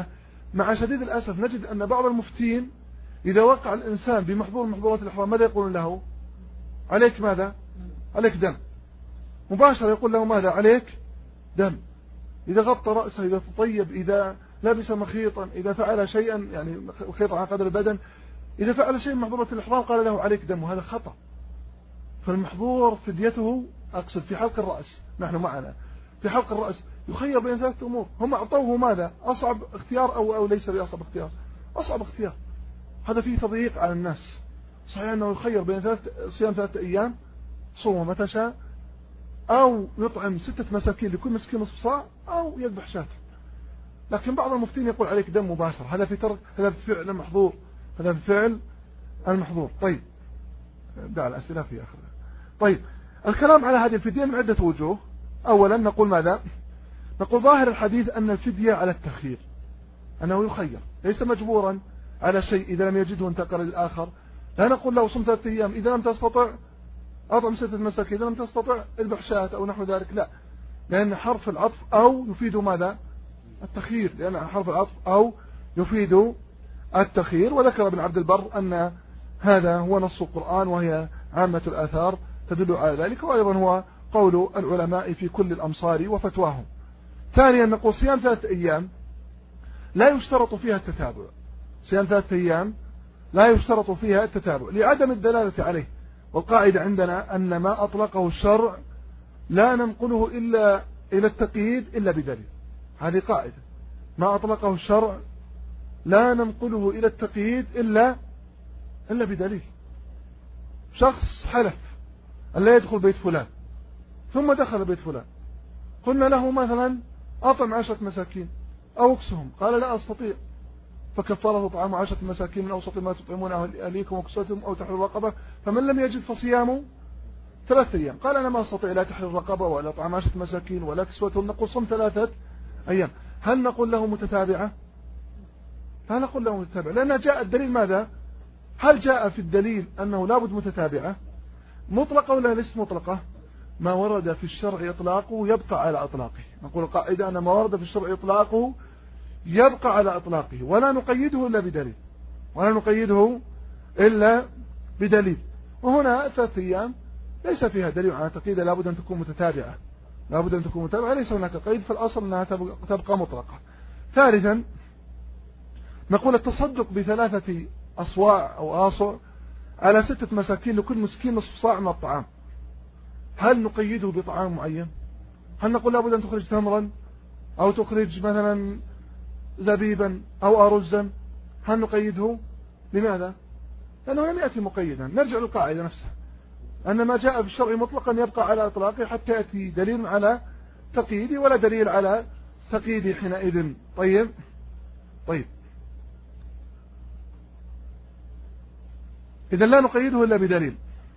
Speaker 1: مع شديد الأسف نجد أن بعض المفتين إذا وقع الإنسان بمحظور محظورات الإحرام ماذا يقول له؟ عليك ماذا؟ عليك دم مباشرة. يقول له ماذا؟ عليك دم. إذا غطى رأسه، إذا تطيب، إذا لبس مخيطا، إذا فعل شيئا يعني الخيط على قدر البدن، إذا فعل شيء محظورة الإحرام قال له عليك دم، وهذا خطأ. فالمحظور فديته، أقصد في حلق الرأس، نحن معنا في حلق الرأس يخير بين ثلاثة أمور. هم أعطوه ماذا؟ أصعب اختيار أو, أو ليس بأصعب اختيار؟ أصعب اختيار. هذا فيه تضييق على الناس. صحيح أنه يخير بين ثلاث صيام ثلاثة أيام صوم متى شاء، أو يطعم ستة مساكين لكل مسكين نصف صاع، أو يذبح شاة. لكن بعض المفتين يقول عليك دم مباشر. هذا في ترك، هذا في فعل المحظور، هذا في فعل المحظور. طيب دع الأسئلة في آخرها. طيب الكلام على هذه الفدية من عدة وجوه. أولا نقول ماذا؟ نقول ظاهر الحديث أن الفدية على التخيير، أنه يخير، ليس مجبورا على شيء إذا لم يجده انتقل للآخر. لا نقول له صم ثلاثة أيام، إذا لم تستطع أطعم ستة مساكين، إذا لم تستطع اذبح شاة أو نحو ذلك. لا، لأن حرف العطف أو يفيد ماذا؟ التخيير، لأن حرف العطف أو يفيد التخيير. وذكر ابن عبد البر أن هذا هو نص القرآن، وهي عامة الآثار تدل على ذلك، وأيضا هو قول العلماء في كل الأمصار وفتواهم. ثانيا نقول صيام ثلاثة أيام لا يشترط فيها التتابع. صيام ثلاثة أيام لا يشترط فيها التتابع لعدم الدلالة عليه. والقاعدة عندنا أن ما أطلقه الشرع لا ننقله إلا إلى التقييد إلا بدليل. هذه قاعدة، ما أطلقه الشرع لا ننقله إلى التقييد إلا إلا بدليل. شخص حلف أن لا يدخل بيت فلان ثم دخل بيت فلان، قلنا له مثلا أطعم عشرة مساكين أو اكسهم، قال لا أستطيع، فكفاره طعام عشرة مساكين من أوسط ما تطعمون أهليكم وكسوتهم أو تحرير رقبة، فمن لم يجد فصيامه ثلاثة أيام. قال أنا ما أستطيع لا تحرير رقبة ولا طعام عشرة مساكين ولا كسوتهم، نقول صم ثلاثة أيام. هل نقول له متتابعة؟ لا نقول له متتابعة، لأن جاء الدليل ماذا؟ هل جاء في الدليل أنه لابد متتابعة مطلقة ولا ليست مطلقة؟ ما ورد في الشرع إطلاقه يبقى على إطلاقه. نقول القاعدة أن ما ورد في الشرع إطلاقه يبقى على إطلاقه، ولا نقيده إلا بدليل، ولا نقيده إلا بدليل. وهنا ثلاثة أيام ليس فيها دليل على تقييد، لابد أن تكون متتابعة، لابد أن تكون متتابعة، ليس هناك قيد، فالأصل أنها تبقى مطلقة. ثالثا نقول التصدق بثلاثة أصواع أو آصع على ستة مساكين لكل مسكين نصف صاع من الطعام، هل نقيده بطعام معين؟ هل نقول لابد أن تخرج تمرا أو تخرج مثلا زبيبا أو أرزا؟ هل نقيده؟ لماذا؟ لأنه لم يأتي مقيدا. نرجع للقاعدة نفسها أن ما جاء في الشرع مطلقا يبقى على إطلاقه حتى يأتي دليل على تقييده، ولا دليل على تقييده حينئذ. طيب طيب إذا لا نقيده إلا بدليل.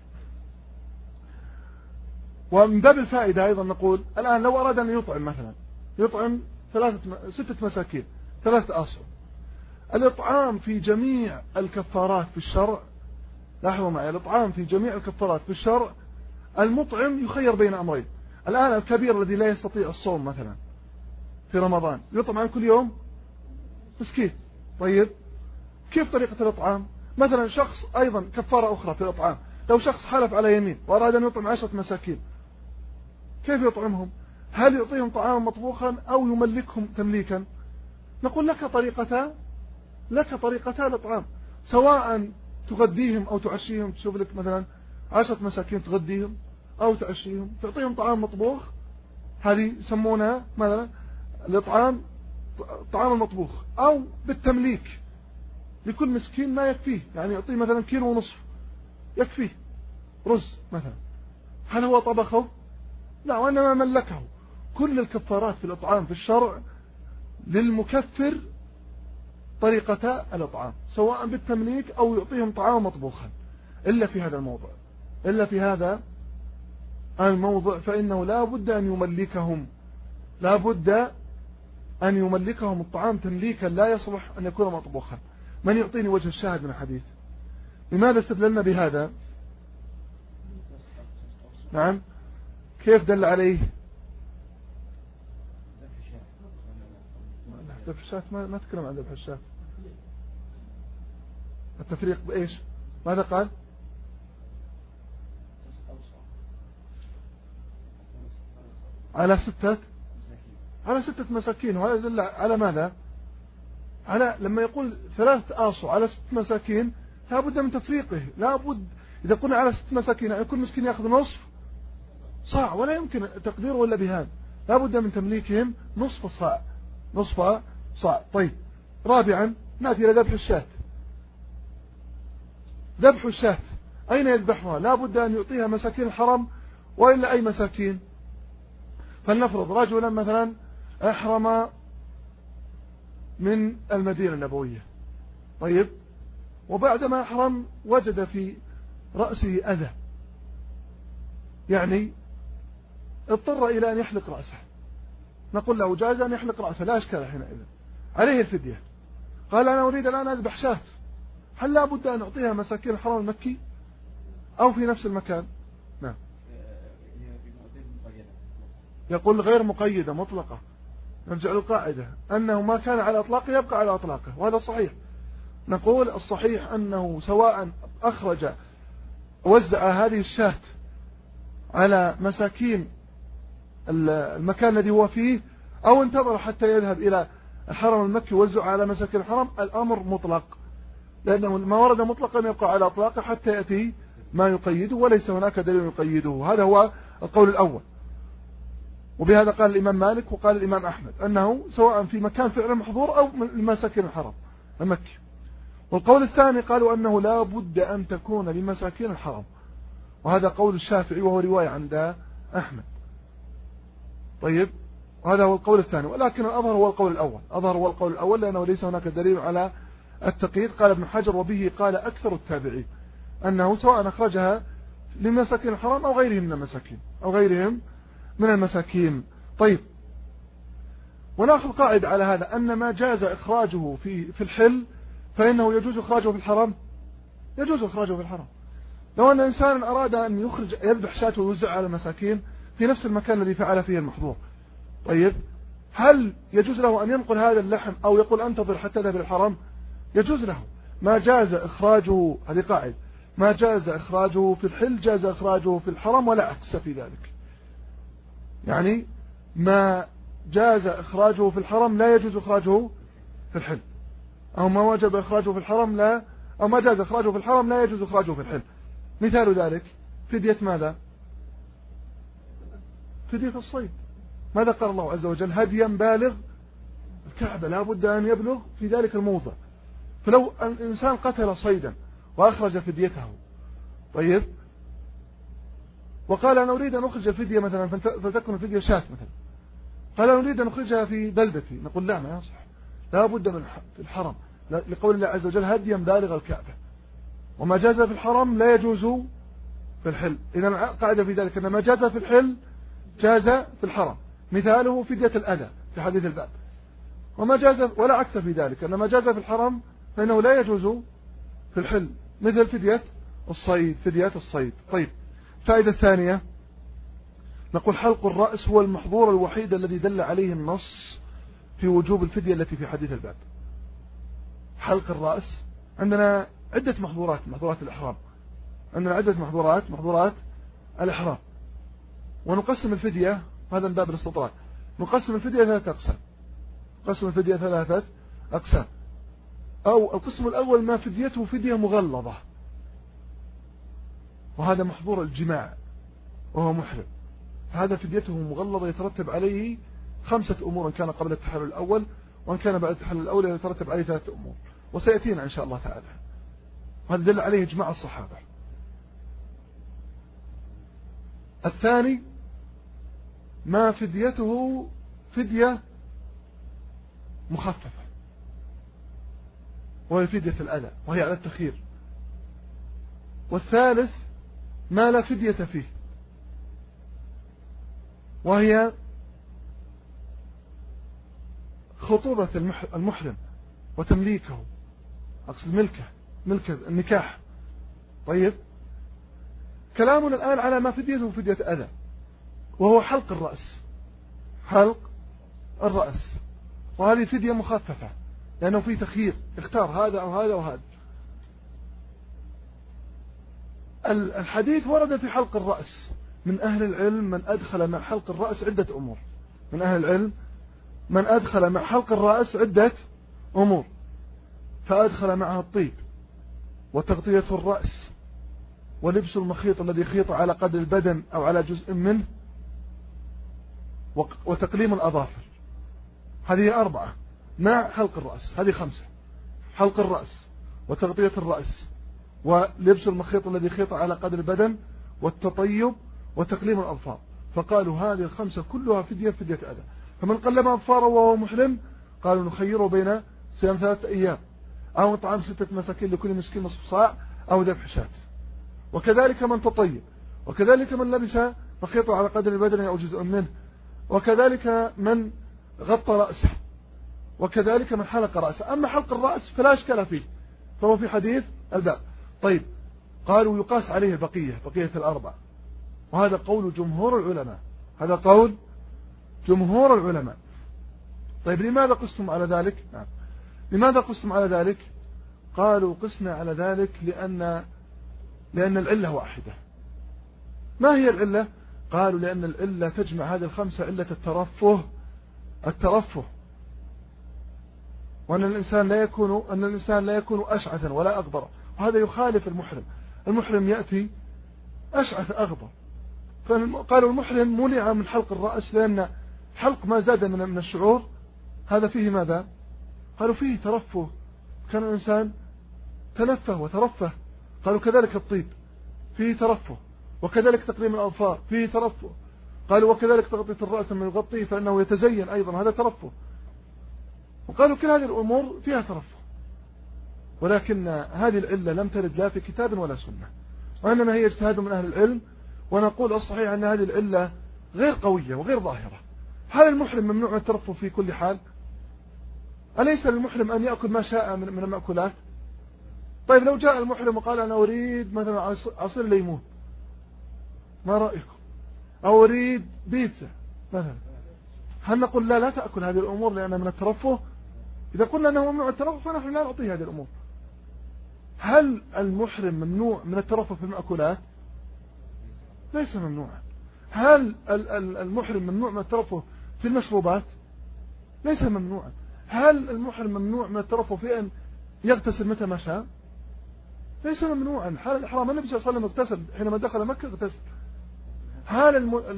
Speaker 1: ومن باب الفائدة أيضا نقول الآن لو أراد أن يطعم مثلا، يطعم ثلاثة ستة مساكين ثلاثة أصع، الإطعام في جميع الكفارات في الشرع، لاحظوا معي، الإطعام في جميع الكفارات في الشرع المطعم يخير بين أمرين. الآن الكبير الذي لا يستطيع الصوم مثلا في رمضان يطعم عن كل يوم مسكين. طيب كيف طريقة الإطعام؟ مثلا شخص أيضا كفارة أخرى في الإطعام، لو شخص حلف على يمين وأراد أن يطعم عشرة مساكين كيف يطعمهم؟ هل يعطيهم طعاما مطبوخا أو يملكهم تمليكا؟ نقول لك طريقتان، لك طريقتان الإطعام، سواء تغديهم أو تعشيهم. تشوف لك مثلا عشرة مساكين تغديهم أو تعشيهم، تعطيهم طعام مطبوخ، هذه يسمونها مثلا الإطعام طعام المطبوخ، أو بالتمليك لكل مسكين ما يكفيه، يعني يعطيه مثلا كيلو ونصف يكفيه رز مثلا، هل هو طبخه؟ لا، وإنما ملكه. كل الكفارات في الإطعام في الشرع للمكفر طريقتا الإطعام، سواء بالتمليك أو يعطيهم طعام مطبوخا، إلا في هذا الموضع، إلا في هذا الموضع فإنه لا بد أن يملكهم، لا بد أن يملكهم الطعام تمليكا لا يصلح أن يكون مطبوخا. من يعطيني وجه الشاهد من الحديث؟ لماذا استدللنا بهذا؟ نعم، كيف دل عليه؟ ذبح الشاة ما ما تكلم عن ذبح الشاة. التفريق بإيش؟ ماذا قال؟ على ستة على ستة مساكين. وهذا يدل على ماذا؟ على لما يقول ثلاثة آصع على ست مساكين لا بد من تفريقه. لا بد إذا قلنا على ست مساكين يعني كل مسكين يأخذ نصف صاع، ولا يمكن تقديره إلا بهذا. لا بد من تمليكهم نصف صاع نصف صاع. طيب رابعا نأتي إلى ذبح الشاة. ذبح الشاة أين يذبحها؟ لا بد أن يعطيها مساكين الحرم وإلا أي مساكين. فلنفرض رجلا مثلا أحرم من المدينة النبوية، طيب، وبعدما أحرم وجد في رأسه أذى، يعني اضطر إلى أن يحلق رأسه. نقول له جاز أن يحلق رأسه لا أشكال حينئذ، عليه الفدية. قال أنا أريد الآن أذبح شاة، هل لا بد أن أعطيها مساكين الحرم المكي أو في نفس المكان؟ نعم. يقول غير مقيدة مطلقة. نرجع للقاعدة أنه ما كان على أطلاقه يبقى على أطلاقه، وهذا صحيح. نقول الصحيح أنه سواء أخرج وزع هذه الشاة على مساكين المكان الذي هو فيه أو انتظر حتى يذهب إلى الحرم المكي ووزع على مساكين الحرم، الأمر مطلق، لأنه ما ورد مطلقا يبقى على أطلاقه حتى يأتي ما يقيده، وليس هناك دليل يقيده. هذا هو القول الأول، وبهذا قال الإمام مالك وقال الإمام أحمد أنه سواء في مكان فعلا محظور أو لمساكين الحرم المكي. والقول الثاني قالوا أنه لا بد أن تكون لمساكين الحرم، وهذا قول الشافعي وهو رواية عند أحمد. طيب هذا هو القول الثاني، ولكن الأظهر هو القول الأول. أظهر هو القول الأول لأنه ليس هناك دليل على التقييد. قال ابن حجر وبه قال أكثر التابعين أنه سواء أخرجها لمساكين الحرم أو غيرهم من المساكين أو غيرهم من المساكين. طيب ونأخذ قاعدة على هذا أن ما جاز إخراجه في في الحل فإنه يجوز إخراجه في الحرم، يجوز إخراجه في الحرم. لو أن إنسان أراد أن يخرج يذبح شاة ويوزع على المساكين في نفس المكان الذي فعل فيه المحظور، طيب هل يجوز له أن ينقل هذا اللحم أو يقول أنتظر حتى ذهب الحرم؟ يجوز له. ما جاز إخراجه، هذه قاعدة، ما جاز إخراجه في الحل جاز إخراجه في الحرم ولا عكس في ذلك. يعني ما جاز إخراجه في الحرم لا يجوز إخراجه في الحل، أو ما وجب إخراجه في الحرم لا أو ما جاز إخراجه في الحرم لا يجوز إخراجه في الحل. مثال ذلك فدية ماذا؟ فدية الصيد. ماذا قال الله عز وجل؟ هديا بالغ الكعبة، لا بد أن يبلغ في ذلك الموضع. فلو الإنسان قتل صيدا وأخرج فديته، طيب، وقال أنا أريد أن أخرج الفدية مثلا فتكون الفدية شاة مثلا، قال أنا أريد أن أخرجها في بلدتي، نقول لا ما يصح، لا بد من الحرم، لقول الله عز وجل هديا بالغ الكعبة، وما جاز في الحرم لا يجوز في الحل. إذن قاعدة في ذلك أن ما جاز في الحل جاز في الحرم، مثاله فدية الأذى في حديث الباب، وما جاز ولا عكس في ذلك أن ما جاز في الحرم فإنه لا يجوز في الحل، مثل فدية الصيد فدية الصيد. طيب الفائدة الثانية نقول حلق الرأس هو المحظور الوحيد الذي دل عليه النص في وجوب الفدية التي في حديث الباب. حلق الرأس عندنا عدة محظورات، محظورات الإحرام، عندنا عدة محظورات محظورات الإحرام، ونقسم الفدية، هذا من باب الاستطراد، نقسم الفدية ثلاثة أقسام، نقسم الفدية ثلاثة أقسام. أو القسم الأول ما فديته فدية مغلظة، وهذا محظور الجماع وهو محرم، هذا فديته مغلظة يترتب عليه خمسة أمور إن كان قبل التحلل الأول، وإن كان بعد التحلل الأول يترتب عليه ثلاثة أمور، وسيأتينا إن شاء الله تعالى. وهذا دل عليه إجماع الصحابة. الثاني ما فديته فدية مخففة، وهي فدية الأذى وهي على التخيير. والثالث ما لا فدية فيه، وهي خطوبة المحرم وتمليكه، أقصد ملكه، ملك النكاح. طيب كلامنا الآن على ما فديته فدية أذى، وهو حلق الرأس، حلق الرأس. وهذه فدية مخففة لأنه في تخيير، اختار هذا أو هذا أو هذا. الحديث ورد في حلق الرأس، من أهل العلم من أدخل مع حلق الرأس عدة أمور، من أهل العلم من أدخل مع حلق الرأس عدة أمور، فأدخل معها الطيب وتغطية الرأس ولبس المخيط الذي يخيط على قدر البدن أو على جزء منه وتقليم الأظافر. هذه أربعة مع حلق الرأس. هذه خمسة: حلق الرأس وتغطية الرأس ولبس المخيط الذي يخيط على قدر البدن والتطيب وتقليم الأظفار. فقالوا هذه الخمسة كلها فدية فدية أذى. فمن قلم أظفاره وهو محرم قالوا نخيره بين صيام ثلاثة أيام أو إطعام ستة مساكين لكل مسكين نصف صاع أو ذبح شاة. وكذلك من تطيب، وكذلك من لبس مخيطه على قدر البدن أو جزء منه، وكذلك من غطى رأسه، وكذلك من حلق رأسه. أما حلق الرأس فلا إشكال فيه، فهو في حديث الباب. طيب، قالوا يقاس عليه بقية بقية الأربع، وهذا قول جمهور العلماء، هذا قول جمهور العلماء. طيب، لماذا قستم على ذلك؟ نعم. لماذا قستم على ذلك؟ قالوا قسنا على ذلك لأن لأن العلة واحدة. ما هي العلة؟ قالوا لأن العلة تجمع هذه الخمسة: علة الترفه الترفه وأن الإنسان لا يكون أن الإنسان لا يكون أشعثا ولا أغبر، وهذا يخالف المحرم. المحرم يأتي أشعث أغبر. فقالوا المحرم منع من حلق الرأس لأن حلق ما زاد من من الشعور هذا فيه ماذا؟ قالوا فيه ترفه، كان الإنسان تنفه وترفه. قالوا كذلك الطيب فيه ترفه، وكذلك تقليم الأظفار فيه ترفه. قالوا وكذلك تغطية الرأس من يغطيه فإنه يتزين أيضا، هذا ترفه. وقالوا كل هذه الأمور فيها ترفه، ولكن هذه العلة لم ترد لا في كتاب ولا سنة، وإنما هي اجتهاد من أهل العلم. ونقول الصحيح أن هذه العلة غير قوية وغير ظاهرة. هل المحرم ممنوع من الترفه في كل حال؟ أليس للمحرم أن يأكل ما شاء من من المأكولات؟ طيب، لو جاء المحرم وقال أنا أريد مثلا عصير ليمون، ما رأيكم؟ أو أريد بيتزا مثلا، هل نقول لا لا تأكل هذه الأمور لأنها من الترفه؟ إذا قلنا أنه ممنوع الترفه فنحن لا نعطيه هذه الأمور. هل المحرم ممنوع من الترفه في المأكولات؟ ليس ممنوعا. هل المحرم ممنوع من الترفه في المشروبات؟ ليس ممنوعا. هل المحرم ممنوع من الترفه في أن يغتسل متى ما شاء؟ ليس ممنوعا. حال الإحرام النبي صلى الله عليه وسلم اغتسل حينما دخل مكة، اغتسل. هل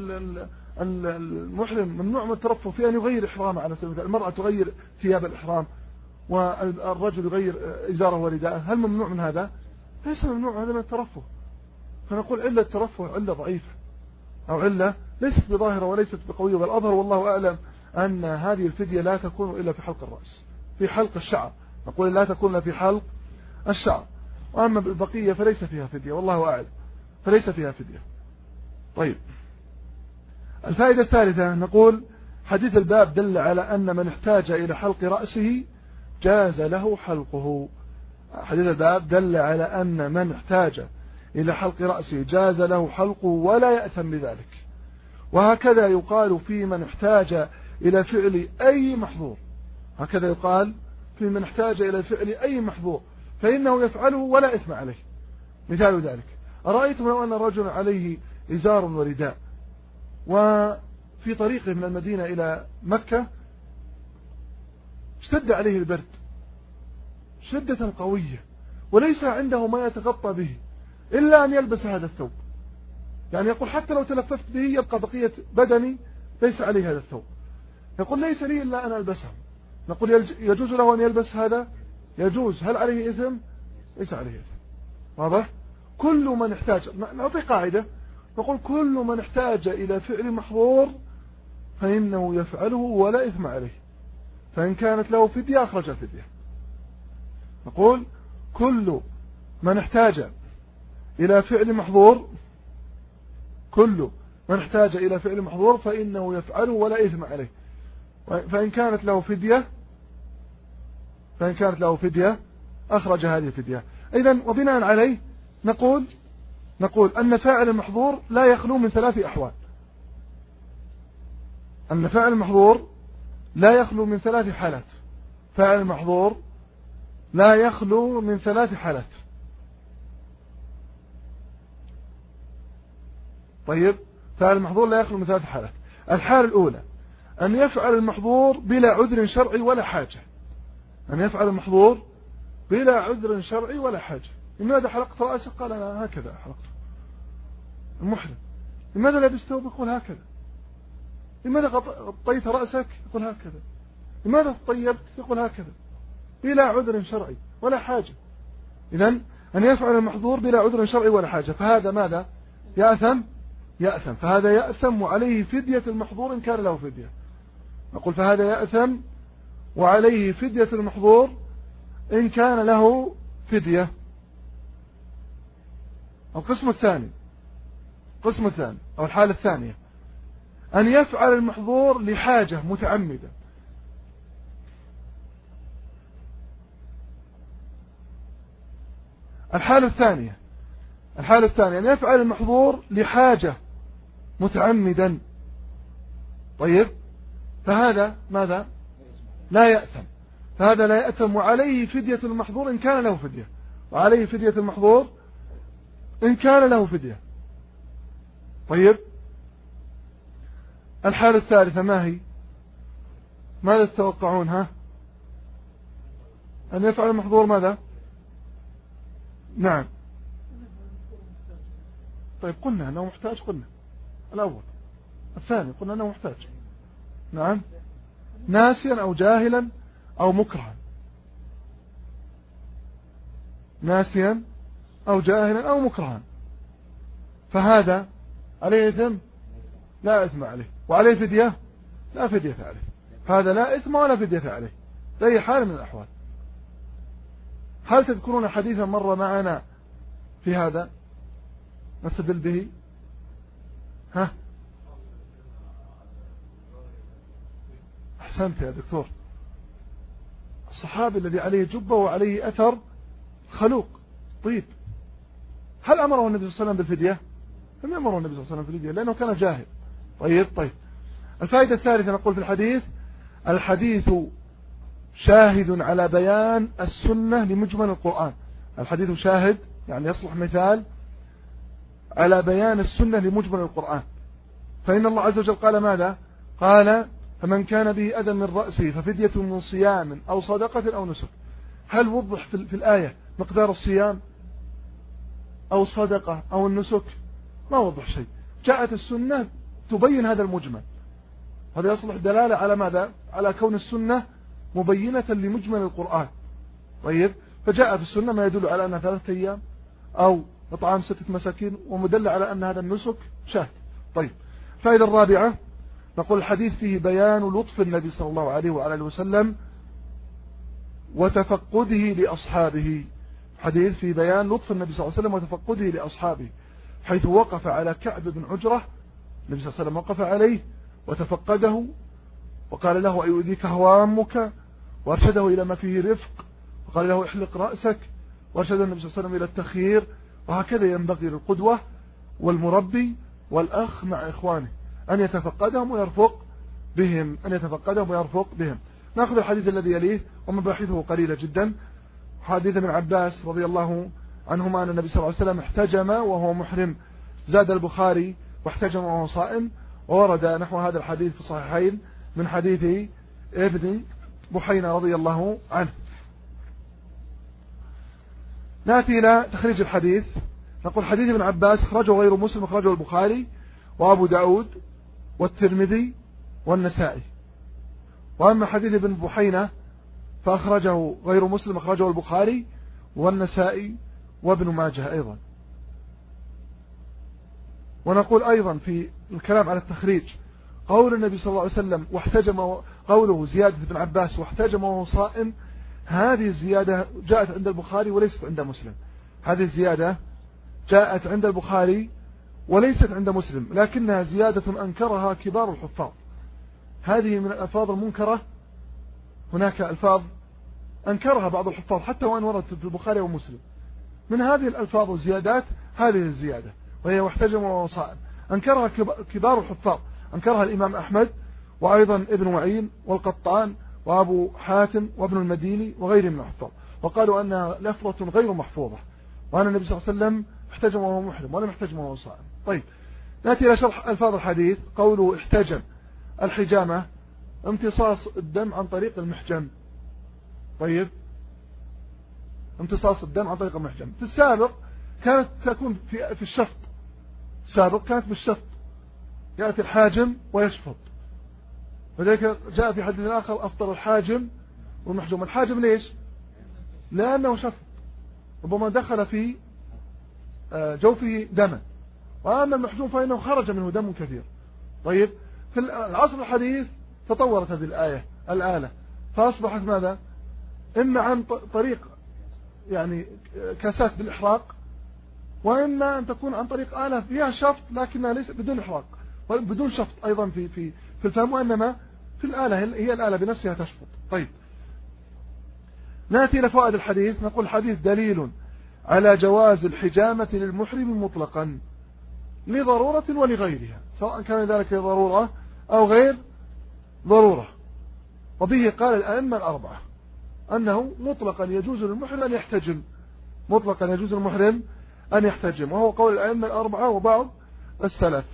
Speaker 1: المحرم ممنوع من الترفه في أن يغير إحرامه؟ على سبيل المثال المرأة تغير ثياب الإحرام والرجل يغير إزاره ورداءه، هل ممنوع من هذا؟ ليس ممنوع، هذا من الترفه. فنقول علة الترفه علة ضعيفة، أو علة ليست بظاهرة وليست بقوية. والأظهر والله أعلم أن هذه الفدية لا تكون إلا في حلق الرأس، في حلق الشعر. نقول لا تكون إلا في حلق الشعر، وأما بالبقية فليس فيها فدية، والله أعلم، فليس فيها فدية. طيب، الفائدة الثالثة نقول حديث الباب دل على أن من احتاج إلى حلق رأسه جاز له حلقه. حديث الباب دل على أن من احتاج إلى حلق رأسه جاز له حلقه ولا يأثم بذلك. وهكذا يقال في من احتاج إلى فعل أي محظور، هكذا يقال في من احتاج إلى فعل أي محظور فإنه يفعله ولا إثم عليه. مثال ذلك: أرأيتم لو أن الرجل عليه إزار ورداء وفي طريقه من المدينة إلى مكة اشتد عليه البرد شدة قوية وليس عنده ما يتغطى به إلا أن يلبس هذا الثوب، يعني يقول حتى لو تلففت به يبقى بقية بدني ليس عليه هذا الثوب، يقول ليس لي إلا أن ألبسه. نقول يجوز له أن يلبس هذا؟ يجوز. هل عليه إثم؟ ليس عليه إثم. واضح؟ كل من احتاج، نعطي قاعدة نقول كل من احتاج إلى فعل محظور فإنه يفعله ولا إثم عليه، فإن كانت له فدية أخرج الفدية. نقول كل من احتاج إلى فعل محظور كل من احتاج إلى فعل محظور فإنه يفعله ولا إثم عليه، فإن كانت له فدية فإن كانت له فدية أخرج هذه الفدية. إذن وبناء عليه نقول نقول أن فاعل المحظور لا يخلو من ثلاث أحوال. أن فاعل المحظور لا يخلو من ثلاث حالات. فاعل المحظور لا يخلو من ثلاث حالات. طيب، فاعل المحظور لا يخلو من ثلاث حالات. الحالة الأولى أن يفعل المحظور بلا عذر شرعي ولا حاجة. أن يفعل المحظور بلا عذر شرعي ولا حاجة. لماذا حلقت رأسك؟ قال أنا هكذا حلقته. المحرم. لماذا لبست ثوب؟ يقول هكذا. لماذا غطيت رأسك؟ يقول هكذا. لماذا تطيبت؟ يقول هكذا، بلا عذر شرعي ولا حاجة. إذن أن يفعل المحظور بلا عذر شرعي ولا حاجة، فهذا ماذا؟ يأثم يأثم فهذا يأثم وعليه فدية المحظور إن كان له فدية. نقول فهذا يأثم وعليه فدية المحظور إن كان له فدية. القسم الثاني القسم الثاني أو الحالة الثانية أن يفعل المحظور لحاجة متعمدة. الحالة الثانية الحالة الثانية أن يفعل المحظور لحاجة متعمدا. طيب، فهذا ماذا؟ لا يأثم. فهذا لا يأثم وعليه فدية المحظور إن كان له فدية. وعليه فدية المحظور إن كان له فدية. طيب، الحالة الثالثة ما هي؟ ماذا تتوقعون؟ ها؟ أن يفعل المحظور ماذا؟ نعم. طيب، قلنا أنه محتاج. قلنا الأول. الثاني قلنا أنه محتاج. نعم. ناسيا أو جاهلا أو مكرها. ناسيا أو جاهلا أو مكرها. فهذا عليه إثم؟ لا إثم عليه. وعليه فدية؟ لا فدية عليه. هذا لا إثم ولا فدية عليه بأي حال من الأحوال. هل تذكرون حديثا مر معنا في هذا نستدل به؟ ها؟ أحسنت يا دكتور. الصحابي الذي عليه جبة وعليه أثر خلوق طيب، هل أمره النبي صلى الله عليه وسلم بالفدية؟ لم يأمره النبي صلى الله عليه وسلم بالفدية لأنه كان جاهل. طيب طيب الفائدة الثالثة نقول في الحديث: الحديث شاهد على بيان السنة لمجمل القرآن. الحديث شاهد يعني يصلح مثال على بيان السنة لمجمل القرآن. فإن الله عز وجل قال ماذا؟ قال: فمن كان به أذى من رأسه ففدية من صيام أو صدقة أو نسك. هل وضح في الآية مقدار الصيام أو صدقة أو النسك؟ ما وضح شيء. جاءت السنة تبين هذا المجمل. هذا يصلح دلالة على ماذا؟ على كون السنة مبينة لمجمل القرآن. طيب، فجاء في السنة ما يدل على أنها ثلاثة أيام أو إطعام ستة مساكين، ومدل على أن هذا النسك شاهد. طيب، فائدة الرابعة نقول: الحديث فيه بيان لطف النبي صلى الله عليه وعلى وسلم وتفقده لأصحابه. حديث فيه بيان لطف النبي صلى الله عليه وسلم وتفقده لأصحابه، حيث وقف على كعب بن عجرة. النبي صلى الله عليه وسلم وقف عليه وتفقده وقال له: أيؤذيك هوامك؟ وأرشده إلى ما فيه رفق، وقال له: احلق رأسك، وأرشد النبي صلى الله عليه وسلم إلى التخيير. وهكذا ينبغي للقدوة والمربي والأخ مع إخوانه أن يتفقدهم ويرفق بهم أن يتفقدهم ويرفق بهم. نأخذ الحديث الذي يليه ومباحثه قليلة جدا. حديث ابن عباس رضي الله عنهما أن النبي صلى الله عليه وسلم احتجم وهو محرم. زاد البخاري: واحتجم وهو صائم. وورد نحو هذا الحديث في الصحيحين من حديث ابن بحينة رضي الله عنه. نأتي إلى تخريج الحديث. نقول: حديث ابن عباس أخرجه غير مسلم، أخرجه البخاري وأبو داود والترمذي والنسائي. وأما حديث ابن بحينة فأخرجه غير مسلم، أخرجه البخاري والنسائي وابن ماجه أيضا. ونقول أيضا في الكلام على التخريج: قول النبي صلى الله عليه وسلم واحتجم، قوله زيادة ابن عباس واحتجم وهو صائم، هذه الزيادة جاءت عند البخاري وليست عند مسلم. هذه الزيادة جاءت عند البخاري وليست عند مسلم، لكنها زيادة أنكرها كبار الحفاظ. هذه من الألفاظ المنكرة. هناك ألفاظ أنكرها بعض الحفاظ حتى وأن وردت في البخاري ومسلم. من هذه الألفاظ والزيادات هذه الزيادة، وهي واحتجم وهو صائم. أنكرها كبار الحفاظ، أنكرها الإمام أحمد، وأيضا ابن معين والقطان وأبو حاتم وابن المديني وغيرهم من الحفاظ، وقالوا أنها لفظة غير محفوظة، وأن النبي صلى الله عليه وسلم احتجم وهو محرم ولم يحتجم وهو صائم. طيب نأتي إلى شرح ألفاظ الحديث. قوله احتجم، الحجامة امتصاص الدم عن طريق المحجم. طيب امتصاص الدم عن طريق المحجم. في السابق كانت تكون في, في الشفط، السابق كانت بالشفط، يأتي الحاجم ويشفط، فذلك جاء في حديث آخر أفطر الحاجم والمحجوم. الحاجم ليش؟ لأنه شفط، ربما دخل في جوفه دما، وأما المحجوم فإنه خرج منه دم كثير. طيب في العصر الحديث تطورت هذه الآية الآلة، فأصبحت ماذا؟ إما عن طريق يعني كاسات بالإحراق، وإما أن تكون عن طريق آلة فيها شفط لكنها ليس بدون إحراق بدون شفط أيضا في في في الفم، وإنما في الآلة هي الآلة بنفسها تشفط. طيب نأتي إلى فوائد الحديث. نقول الحديث دليل على جواز الحجامة للمحرم مطلقا لضرورة ولغيرها، سواء كان ذلك ضرورة أو غير ضرورة. وبه قال الأئمة الأربعة أنه مطلقا يجوز للمحرم أن يحتجم، مطلقا يجوز للمحرم أن يحتجم، وهو قول الأئمة الأربعة وبعض السلف.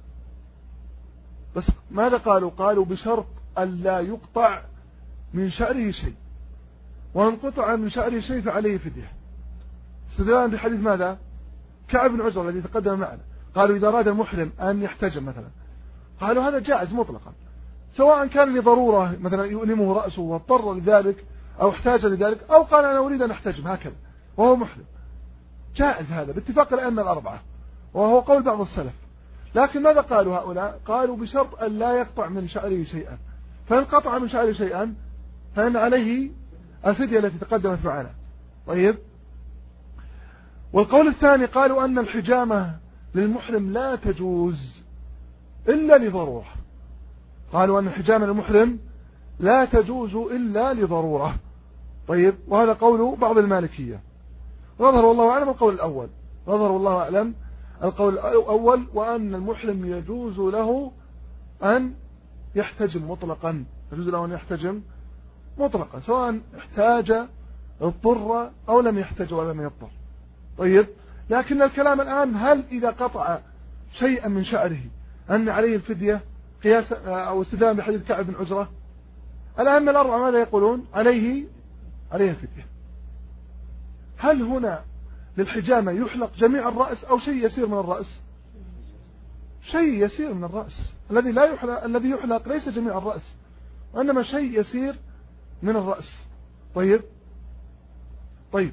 Speaker 1: بس ماذا قالوا؟ قالوا بشرط أن لا يقطع من شعره شيء، وإن قطع من شعره شيء فعليه فدية، استدلالا بحديث ماذا؟ كعب بن عجرة الذي تقدم معنا. قالوا إذا أراد المحرم أن يحتجم مثلا، قالوا هذا جائز مطلقا، سواء كان لضرورة مثلا يؤلمه رأسه واضطر لذلك أو احتاج لذلك، أو قال أنا أريد أن أحتجم هكذا وهو محرم، جائز هذا باتفاق الأئمة الأربعة، وهو قول بعض السلف. لكن ماذا قالوا هؤلاء؟ قالوا بشرط أن لا يقطع من شعره شيئا، فإن قطع من شعره شيئا فإن عليه الفدية التي تقدمت معنا. طيب والقول الثاني قالوا أن الحجامة للمحرم لا تجوز إلا لضرورة، قالوا أن الحجامة للمحرم لا تجوز إلا لضرورة. طيب وهذا قول بعض المالكية، نظر والله أعلم القول الأول، نظر والله أعلم القول الأول، وأن المحرم يجوز له أن يحتجم مطلقا، يجوز له أن يحتجم مطلقا سواء احتاج اضطر أو لم يحتاج ولم يضطر. طيب لكن الكلام الآن هل إذا قطع شيئا من شعره أن عليه الفدية قياس أو استدلالا بحديث كعب بن عجرة؟ الأئمة الأربعة ماذا يقولون؟ عليه عليه الفدية. هل هنا للحجامة يحلق جميع الرأس أو شيء يسير من الرأس؟ شيء يسير من الرأس، الذي لا يحلق الذي يحلق ليس جميع الرأس، وإنما شيء يسير من الرأس. طيب طيب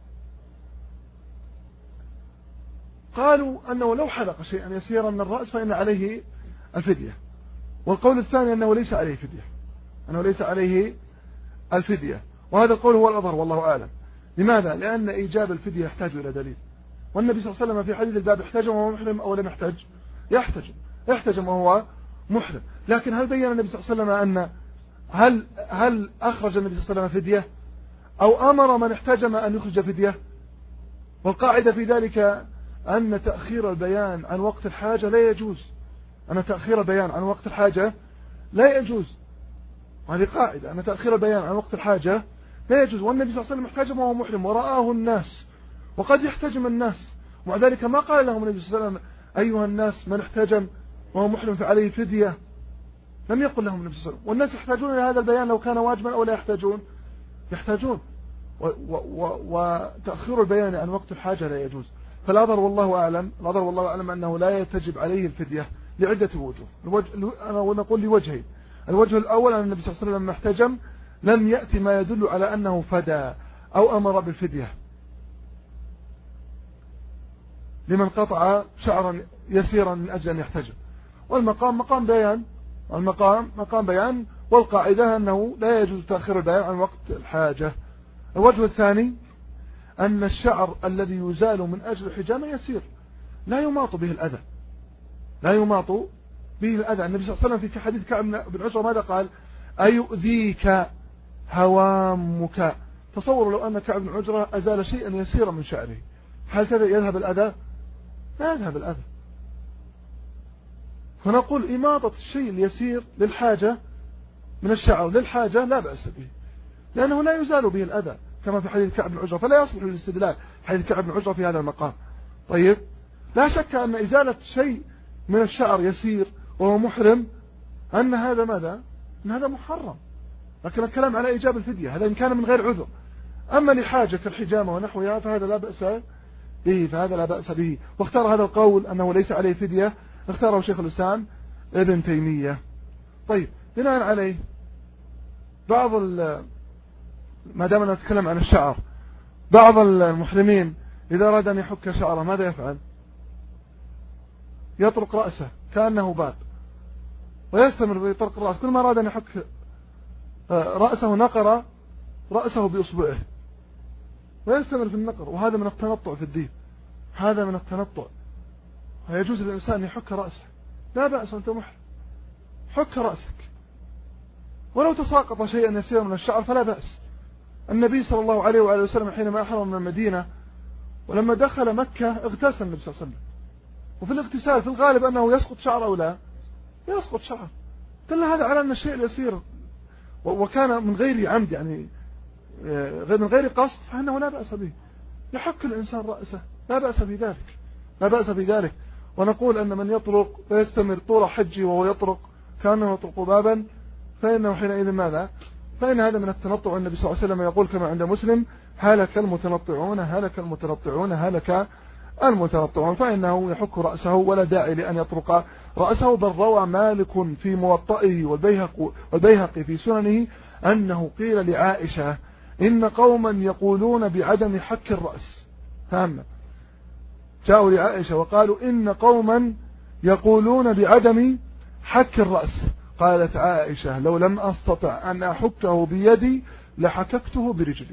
Speaker 1: قالوا أنه لو حلق شيئا يسيرا من الرأس فإن عليه الفدية. والقول الثاني أنه ليس عليه فدية، أنه ليس عليه الفدية، وهذا القول هو الأظهر والله أعلم. لماذا؟ لأن إيجاب الفدية يحتاج إلى دليل، والنبي صلى الله عليه وسلم في حديث الباب احتجم وهو محرم أو لم يحتج؟ يحتجم، يحتجم وهو محرم. لكن هل بين النبي صلى الله عليه وسلم أن هل هل أخرج النبي صلى الله عليه وسلم فدية أو أمر من احتجم أن يخرج فدية؟ والقاعدة في ذلك أن تأخير البيان عن وقت الحاجة لا يجوز، أن تأخير البيان عن وقت الحاجة لا يجوز، هذه قاعدة أن تأخير البيان عن وقت الحاجة لا يجوز. والنبي صلى الله عليه وسلم احتجم وهو محرم ورآه الناس، وقد يحتجم الناس، ومع ذلك ما قال لهم النبي صلى الله عليه وسلم أيها الناس من احتجم وهو محرم فعليه فدية، لم يقل لهم النبي صلى الله عليه وسلم. والناس يحتاجون إلى هذا البيان لو كان واجبا أو لا يحتاجون؟ يحتاجون، وتأخير البيان عن وقت الحاجة لا يجوز. فالأظهر والله أعلم، الأظهر والله أعلم أنه لا تجب عليه الفدية لعدة وجوه. الوجه أنا نقول لوجهين. الوجه الأول أن النبي صلى الله عليه وسلم احتجم لم يأتي ما يدل على أنه فدى أو أمر بالفدية لمن قطع شعرا يسيرا من أجل أن يحتجم. والمقام مقام بيان، والمقام مقام بيان، والقاعدة أنه لا يجوز تأخير البيان عن وقت الحاجة. الوجه الثاني أن الشعر الذي يزال من أجل الحجامة يسير لا يماط به الأذى، لا يماط به الأذى. النبي صلى الله عليه وسلم في حديث كعب بن عجرة ماذا قال؟ أيؤذيك هوامك. تصوروا لو أن كعب بن عجرة أزال شيئا يسيرا من شعره، هل يذهب الأذى؟ لا يذهب الأذى. فنقول إماطة الشيء اليسير للحاجة من الشعر للحاجة لا بأس به، لأنه لا يزال به الأذى كما في حديث كعب بن عجرة، فلا يصلح للاستدلال حديث كعب بن عجرة في هذا المقام. طيب، لا شك أن إزالة شيء من الشعر يسير وهو محرم أن هذا ماذا؟ أن هذا محرم، لكن الكلام على إيجاب الفدية هذا إن كان من غير عذر. أما لحاجة كالحجامة ونحوها فهذا لا بأس به، فهذا لا بأس به. واختار هذا القول أنه ليس عليه فدية، اختاره شيخ الإسلام ابن تيمية. طيب، بناء عليه بعض ما دام نتكلم عن الشعر، بعض المحرمين إذا أراد أن يحك شعره ماذا يفعل؟ يطرق رأسه كأنه باب ويستمر بطرق الرأس، كل ما أراد أن يحك رأسه نقر رأسه بأصبعه ويستمر في النقر، وهذا من التنطع في الدين، هذا من التنطع. ويجوز للإنسان أن يحك رأسه، لا بأس أنت محرم، حك رأسك، ولو تساقط شيئا يسيرا من الشعر فلا بأس. النبي صلى الله عليه وآله وسلم حينما أحرم من المدينة ولما دخل مكة اغتسل النبي صلى الله عليه وسلم، وفي الاغتسال في الغالب أنه يسقط شعر أو لا يسقط شعر، دل هذا على أن الشيء اليسير وكان من غير عمد، يعني من غير قصد، فإنه لا بأس به، يحك الإنسان رأسه، لا بأس بذلك، لا بأس بذلك. ونقول أن من يطرق ويستمر طول حجه وهو يطرق كأنه يطرق بابا فإنه حينئذ ماذا؟ فإن هذا من التنطع. النبي صلى الله عليه وسلم يقول كما عند مسلم: هلك المتنطعون هلك المتنطعون هلك المتنطعون، فإنه يحك رأسه ولا داعي لأن يطرق رأسه. بل روى مالك في موطئه والبيهقي في سننه أنه قيل لعائشة: إن قوما يقولون بعدم حك الرأس. تمام، جاءوا لعائشة وقالوا: إن قوما يقولون بعدم حك الرأس. قالت عائشة: لو لم أستطع أن أحكه بيدي لحككته برجلي.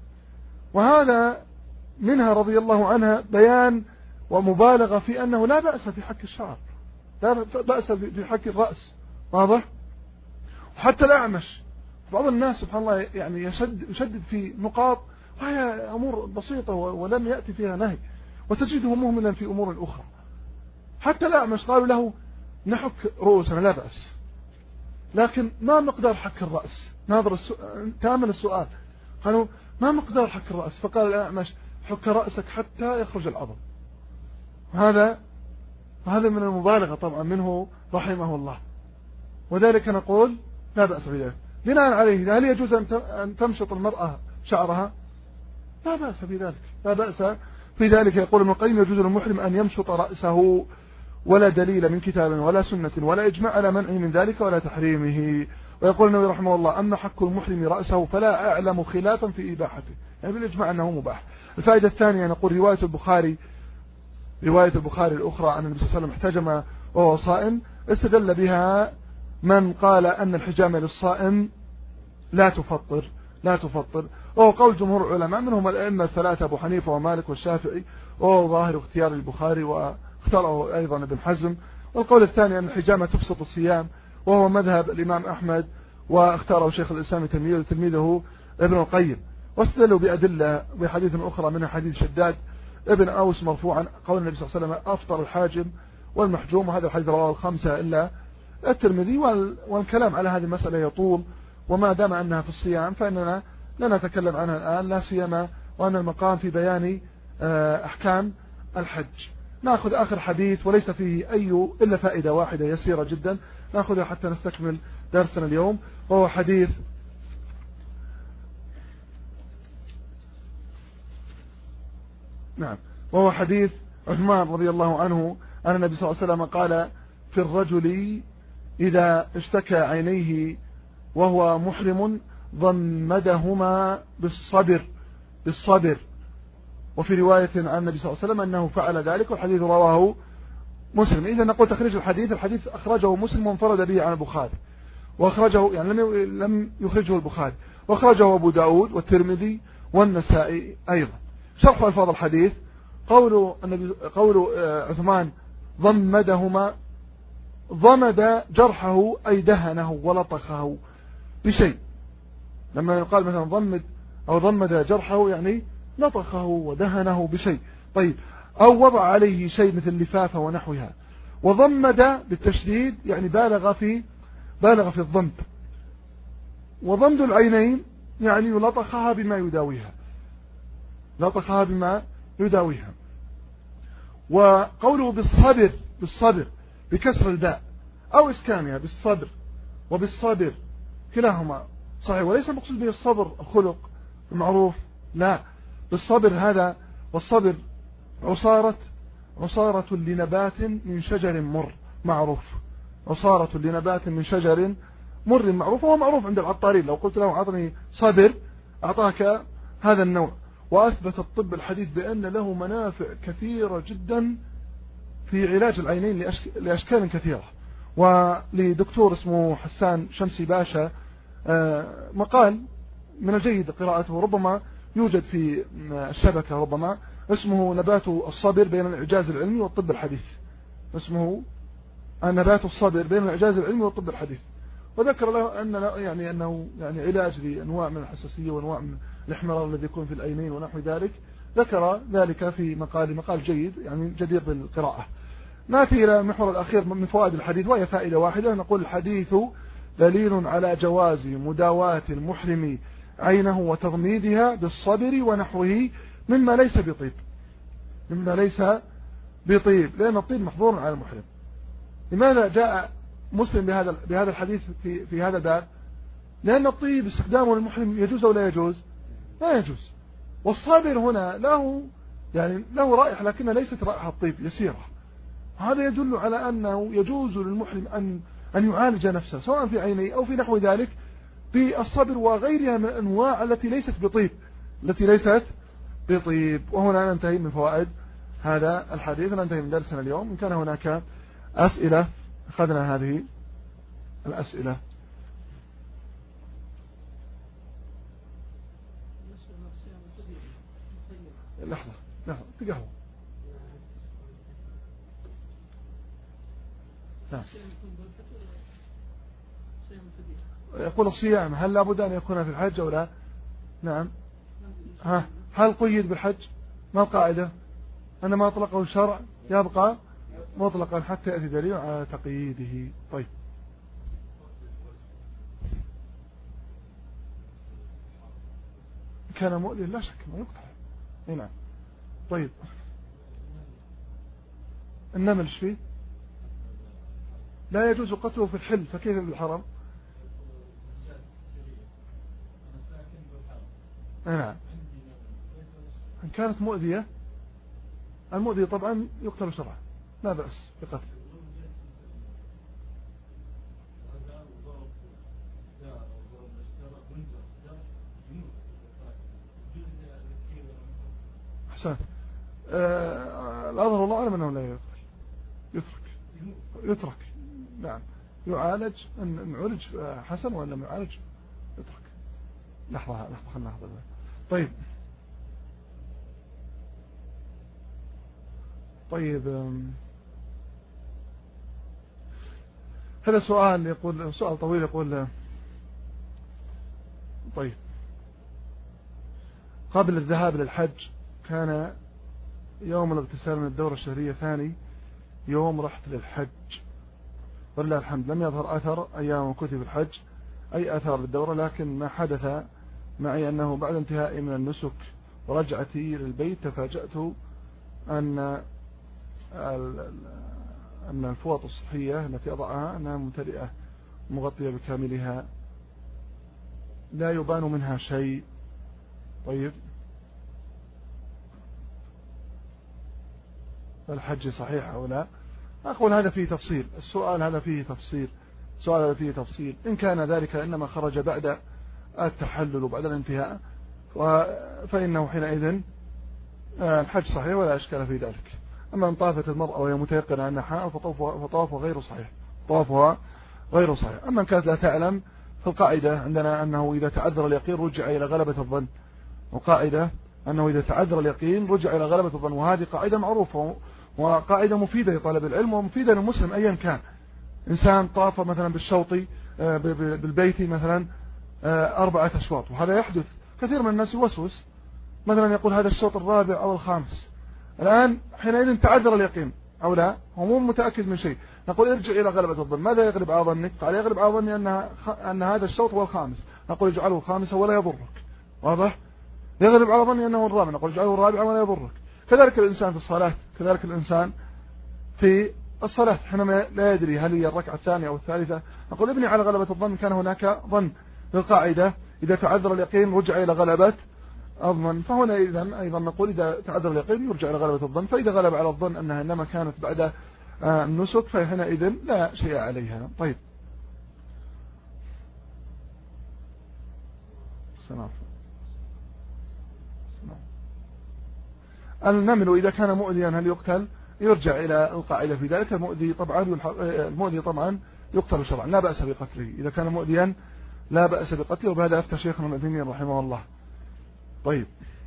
Speaker 1: وهذا منها رضي الله عنها بيان ومبالغة في أنه لا بأس في حك الشعر، لا بأس في حك الرأس، واضح؟ وحتى الأعمش بعض الناس سبحان الله يعني يشد يشدد في نقاط وهي أمور بسيطة ولم يأتي فيها نهي، وتجده مهملا في أمور أخرى. حتى الأعمش قالوا له: نحك رؤوسنا لا بأس، لكن ما مقدار حك الرأس؟ ناظر السؤال، تأمل السؤال، قالوا: ما مقدار حك الرأس؟ فقال الأعمش: حك رأسك حتى يخرج العظم. هذا هذا من المبالغة طبعا منه رحمه الله، وذلك نقول لا بأس بذلك. بناء عليه هل يجوز أن تمشط المرأة شعرها؟ لا بأس بذلك، لا بأس في ذلك. يقول ابن القيم: يجوز للمحرم أن يمشط رأسه، ولا دليل من كتاب ولا سنة ولا إجماع على منعه من ذلك ولا تحريمه. ويقول النبي رحمه الله: أما حك المحرم رأسه فلا أعلم خلافا في إباحته، يعني بالإجماع أنه مباح. الفائدة الثانية نقول رواية البخاري رواية البخاري الأخرى أن النبي صلى الله عليه وسلم احتجم وهو صائم، استدل بها من قال أن الحجامة للصائم لا تفطر لا تفطر وهو قول جمهور العلماء منهم الأئمة الثلاثة أبو حنيفة ومالك والشافعي، وهو ظاهر اختيار البخاري واختاره أيضا ابن حزم. والقول الثاني أن الحجامة تفسد الصيام، وهو مذهب الإمام أحمد واختاره شيخ الإسلام تلميذه ابن القيم. واستدلوا بأدلة بحديث أخرى منها حديث شداد ابن أوس مرفوعا قول النبي صلى الله عليه وسلم: أفطر الحاجم والمحجوم. وهذا الحديث رواه الخمسة إلا الترمذي. والكلام على هذه المسألة يطول، وما دام أنها في الصيام فإننا لا نتكلم عنها الآن، لا سيما وأن المقام في بيان أحكام الحج. نأخذ آخر حديث وليس فيه أي إلا فائدة واحدة يسيرة جدا نأخذها حتى نستكمل درسنا اليوم، وهو حديث نعم وهو حديث عثمان رضي الله عنه أن النبي صلى الله عليه وسلم قال: في الرجل إذا اشتكى عينيه وهو محرم ضمدهما بالصبر بالصبر وفي رواية عن النبي صلى الله عليه وسلم أنه فعل ذلك، والحديث رواه مسلم. إذا نقول تخريج الحديث، الحديث أخرجه مسلم وانفرد به عن البخاري، وأخرجه يعني لم لم يخرجه البخاري، وأخرجه أبو داود والترمذي والنسائي أيضا. شرح ألفاظ الحديث: قول النبي قول عثمان ضمدهما، ضمد جرحه أي دهنه ولطخه بشيء. لما يقال مثلا ضمد أو ضمد جرحه يعني لطخه ودهنه بشيء. طيب، أو وضع عليه شيء مثل لفافة ونحوها. وضمد بالتشديد يعني بالغ في بالغ في الضمد. وضمد العينين يعني لطخها بما يداويها، لطخها بما يداويها. وقوله بالصبر، بالصبر بكسر الباء أو إسكانها، بالصبر وبالصبر كلاهما صحيح، وليس المقصود به الصبر الخلق المعروف، لا، بالصبر هذا. والصبر عصارة عصارة لنبات من شجر مر معروف، عصارة لنبات من شجر مر معروف، وهو معروف عند العطارين. لو قلت له أعطني صبر أعطاك هذا النوع. وأثبت الطب الحديث بأن له منافع كثيرة جدا في علاج العينين لأشكال كثيرة. ولدكتور اسمه حسان شمسي باشا مقال من الجيد قراءته، ربما يوجد في الشبكة، ربما اسمه نبات الصبر بين الإعجاز العلمي والطب الحديث، اسمه نبات الصبر بين الإعجاز العلمي والطب الحديث. وذكر له أن يعني أنه يعني علاج لأنواع من الحساسية وأنواع من الاحمرار الذي يكون في العينين ونحو ذلك، ذكر ذلك في مقال مقال جيد يعني جدير بالقراءة. نأتي إلى المحور الأخير من فوائد الحديث، وهي فائدة واحدة. نقول الحديث دليل على جواز مداواة المحرم عينه وتغميدها بالصبر ونحوه مما ليس بطيب، مما ليس بطيب، لأن الطيب محظور على المحرم. لماذا جاء مسلم بهذا بهذا الحديث في في هذا الباب؟ لأن الطيب استخدامه للمحرم يجوز أو لا يجوز؟ لا يجوز. والصابر هنا له يعني له رائحة لكنها ليست رائحة الطيب، يسيرة. هذا يدل على أنه يجوز للمحرم أن أن يعالج نفسه سواء في عينيه أو في نحو ذلك بالصبر وغيرها من الأنواع التي ليست بطيب، التي ليست بطيب. وهنا ننتهي من فوائد هذا الحديث، ننتهي من درسنا اليوم. إن كان هناك أسئلة أخذنا هذه الأسئلة. لحظة لحظة تقهوى. نعم. يقول الصيام هل لابد أن يكون في الحج أو لا؟ نعم. ها هل قيد بالحج؟ ما القاعدة؟ أن ما أطلقه الشرع يبقى مطلقا حتى يأتي دليل على تقييده. طيب. كان مؤذن لا شك ما يقطع. نعم. طيب. النمل ايش فيه؟ لا يجوز قتله في الحل، فكيف بالحرم؟ نعم. إن كانت مؤذية، المؤذية طبعا يقتل شرعا لا بأس بقتله. حسن. آه الأظهر الله أعلم أنه لا يقتل، يترك يترك نعم. يعالج أن نعالج حسن ولا ما يعالج يترك. لحظة لحظة خلنا نحضر. طيب طيب هذا سؤال يقول، سؤال طويل يقول طيب قبل الذهاب للحج كان يوم الاغتسال من الدورة الشهرية ثاني يوم رحت للحج ولله الحمد، لم يظهر أثر أيام كتب الحج أي أثر للدورة، لكن ما حدث معي أنه بعد انتهائي من النسك ورجعتي للبيت تفاجأت أن أن الفوط الصحية التي أضعها أنها ممتلئة مغطية بكاملها لا يبان منها شيء. طيب الحج صحيح أو لا؟ أقول هذا فيه تفصيل، السؤال هذا فيه تفصيل، السؤال هذا فيه تفصيل. إن كان ذلك إنما خرج بعد التحلل وبعد الانتهاء فإنه حينئذ الحج صحيح ولا أشكال في ذلك. أما أن طافت المرأة وهي متيقنة أنها حائض فطوافها غير صحيح، طوافها غير صحيح. أما أن كانت لا تعلم فالقاعدة عندنا أنه إذا تعذر اليقين رجع إلى غلبة الظن، وقاعدة أنه إذا تعذر اليقين رجع إلى غلبة الظن، وهذه قاعدة معروفة وقاعدة مفيدة لطالب العلم ومفيدة للمسلم أيا كان. إنسان طاف مثلا بالشوطي بالبيت مثلا أربعة أشواط، وهذا يحدث كثير من الناس يوسوس مثلا يقول هذا الشوط الرابع أو الخامس، الآن حينئذ تعذر اليقين أو لا؟ هو مو متأكد من شيء. نقول ارجع إلى غلبة الظن. ماذا يغلب على ظنك؟ قال يغلب على ظني أن أن هذا الشوط هو الخامس. نقول اجعله خامسا ولا يضرك. واضح؟ يغلب على ظني أنه الرابع. نقول اجعله رابعا ولا يضرك. كذلك الإنسان في الصلاة، كذلك الإنسان في الصلاة حينما لا يدري هل هي الركعة الثانية أو الثالثة، نقول ابني على غلبة الظن. كان هناك ظن للقاعدة إذا تعذر اليقين رجع إلى غلبة الظن، فهنا إذن أيضا نقول إذا تعذر اليقين يرجع إلى غلبة الظن. فإذا غلب على الظن أنها إنما كانت بعد النسك فهنا إذن لا شيء عليها. طيب سنعرف. النمل إذا كان مؤذيا هل يقتل؟ يرجع إلى القاعدة في ذلك. المؤذي طبعا المؤذي طبعا يقتل شرعا، لا بأس بقتله. إذا كان مؤذيا لا بأس بقتله، وبهذا أفتى شيخنا ابن تيمية رحمه الله. طيب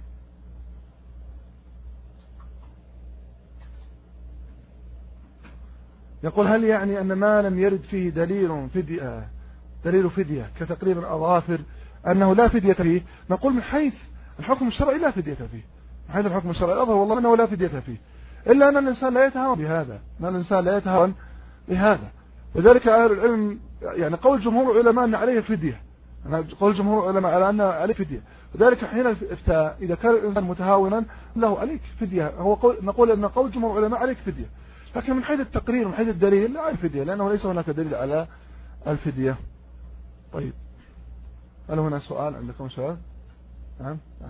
Speaker 1: يقول هل يعني أن ما لم يرد فيه دليل فدية دليل فدية كتقريب الأظافر أنه لا فدية فيه؟ نقول من حيث الحكم الشرعي لا فدية فيه. من حيث الحكم الشرعي أظهر والله أنه لا فدية فيه، إلا أن الإنسان لا يتهاون بهذا، أن الإنسان لا يتهاون بهذا. وذلك أهل العلم يعني قول جمهور العلماء أن عليه فدية، قول جمهور العلماء على أن عليه فدية. وذلك حين الإفتاء إذا كان الإنسان متهاونا له عليك فدية. هو قول نقول أن قول جمهور العلماء عليك فدية، لكن من حيث التقرير من حيث الدليل لا عليه فدية، لأنه ليس هناك دليل على الفدية. طيب هل هنا سؤال؟ عندكم سؤال؟ نعم. نعم.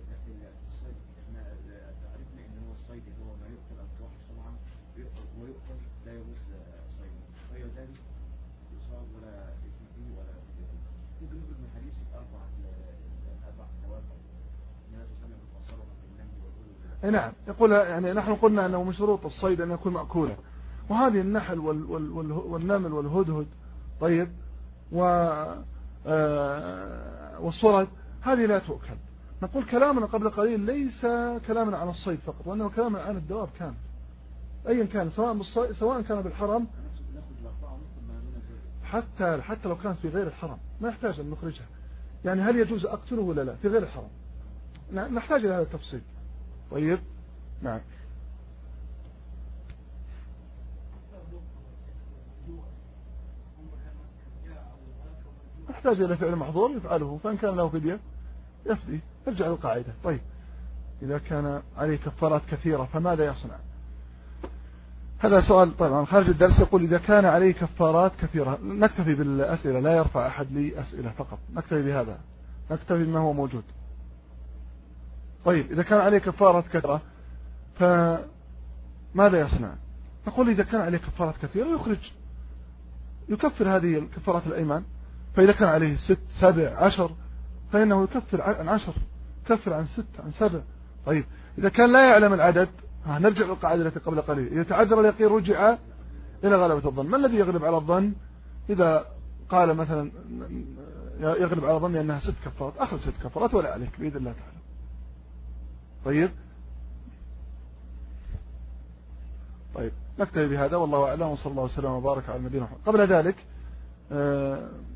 Speaker 1: نعم. يقول يعني نحن قلنا أنه من شروط الصيد أن يكون مأكولا، وهذه النحل وال وال وال والنمل والهدهد طيب و والصرد هذه لا تؤكل. نقول كلامنا قبل قليل ليس كلامنا عن الصيد فقط، وأنه كلامنا عن الدواب كان أيا كان، سواء سواء كان بالحرم حتى حتى لو كانت في غير الحرم ما يحتاج أن نخرجها. يعني هل يجوز أقتله ولا لا في غير الحرم؟ نحتاج إلى هذا التفصيل. طيب نعم. يحتاج إلى فعل محظور يفعله، فإن كان له فدية يفدي. ارجع للقاعدة. طيب إذا كان عليه كفارات كثيرة فماذا يصنع؟ هذا سؤال طبعا خارج الدرس. يقول إذا كان عليه كفارات كثيرة. نكتفي بالأسئلة، لا يرفع أحد لي أسئلة فقط، نكتفي بهذا، نكتفي بما هو موجود. طيب إذا كان عليه كفارات كثيرة فماذا يصنع؟ نقول إذا كان عليه كفارات كثيرة يخرج، يكفر هذه الكفارات الأيمان. فإذا كان عليه ست سبع عشر فإنه يكفر عن عشر، يكفر عن ست عن سبع. طيب إذا كان لا يعلم العدد نرجع للقاعدة التي قبل قليل، إذا تعذر اليقين رجع إلى غلبة الظن. ما الذي يغلب على الظن؟ إذا قال مثلا يغلب على ظني أنها ست كفارات، أخذ ست كفارات ولا عليك بإذن الله تعالى. طيب طيب نكتفي بهذا والله أعلم، وصلى الله وسلم وبارك على نبينا محمد. قبل ذلك آه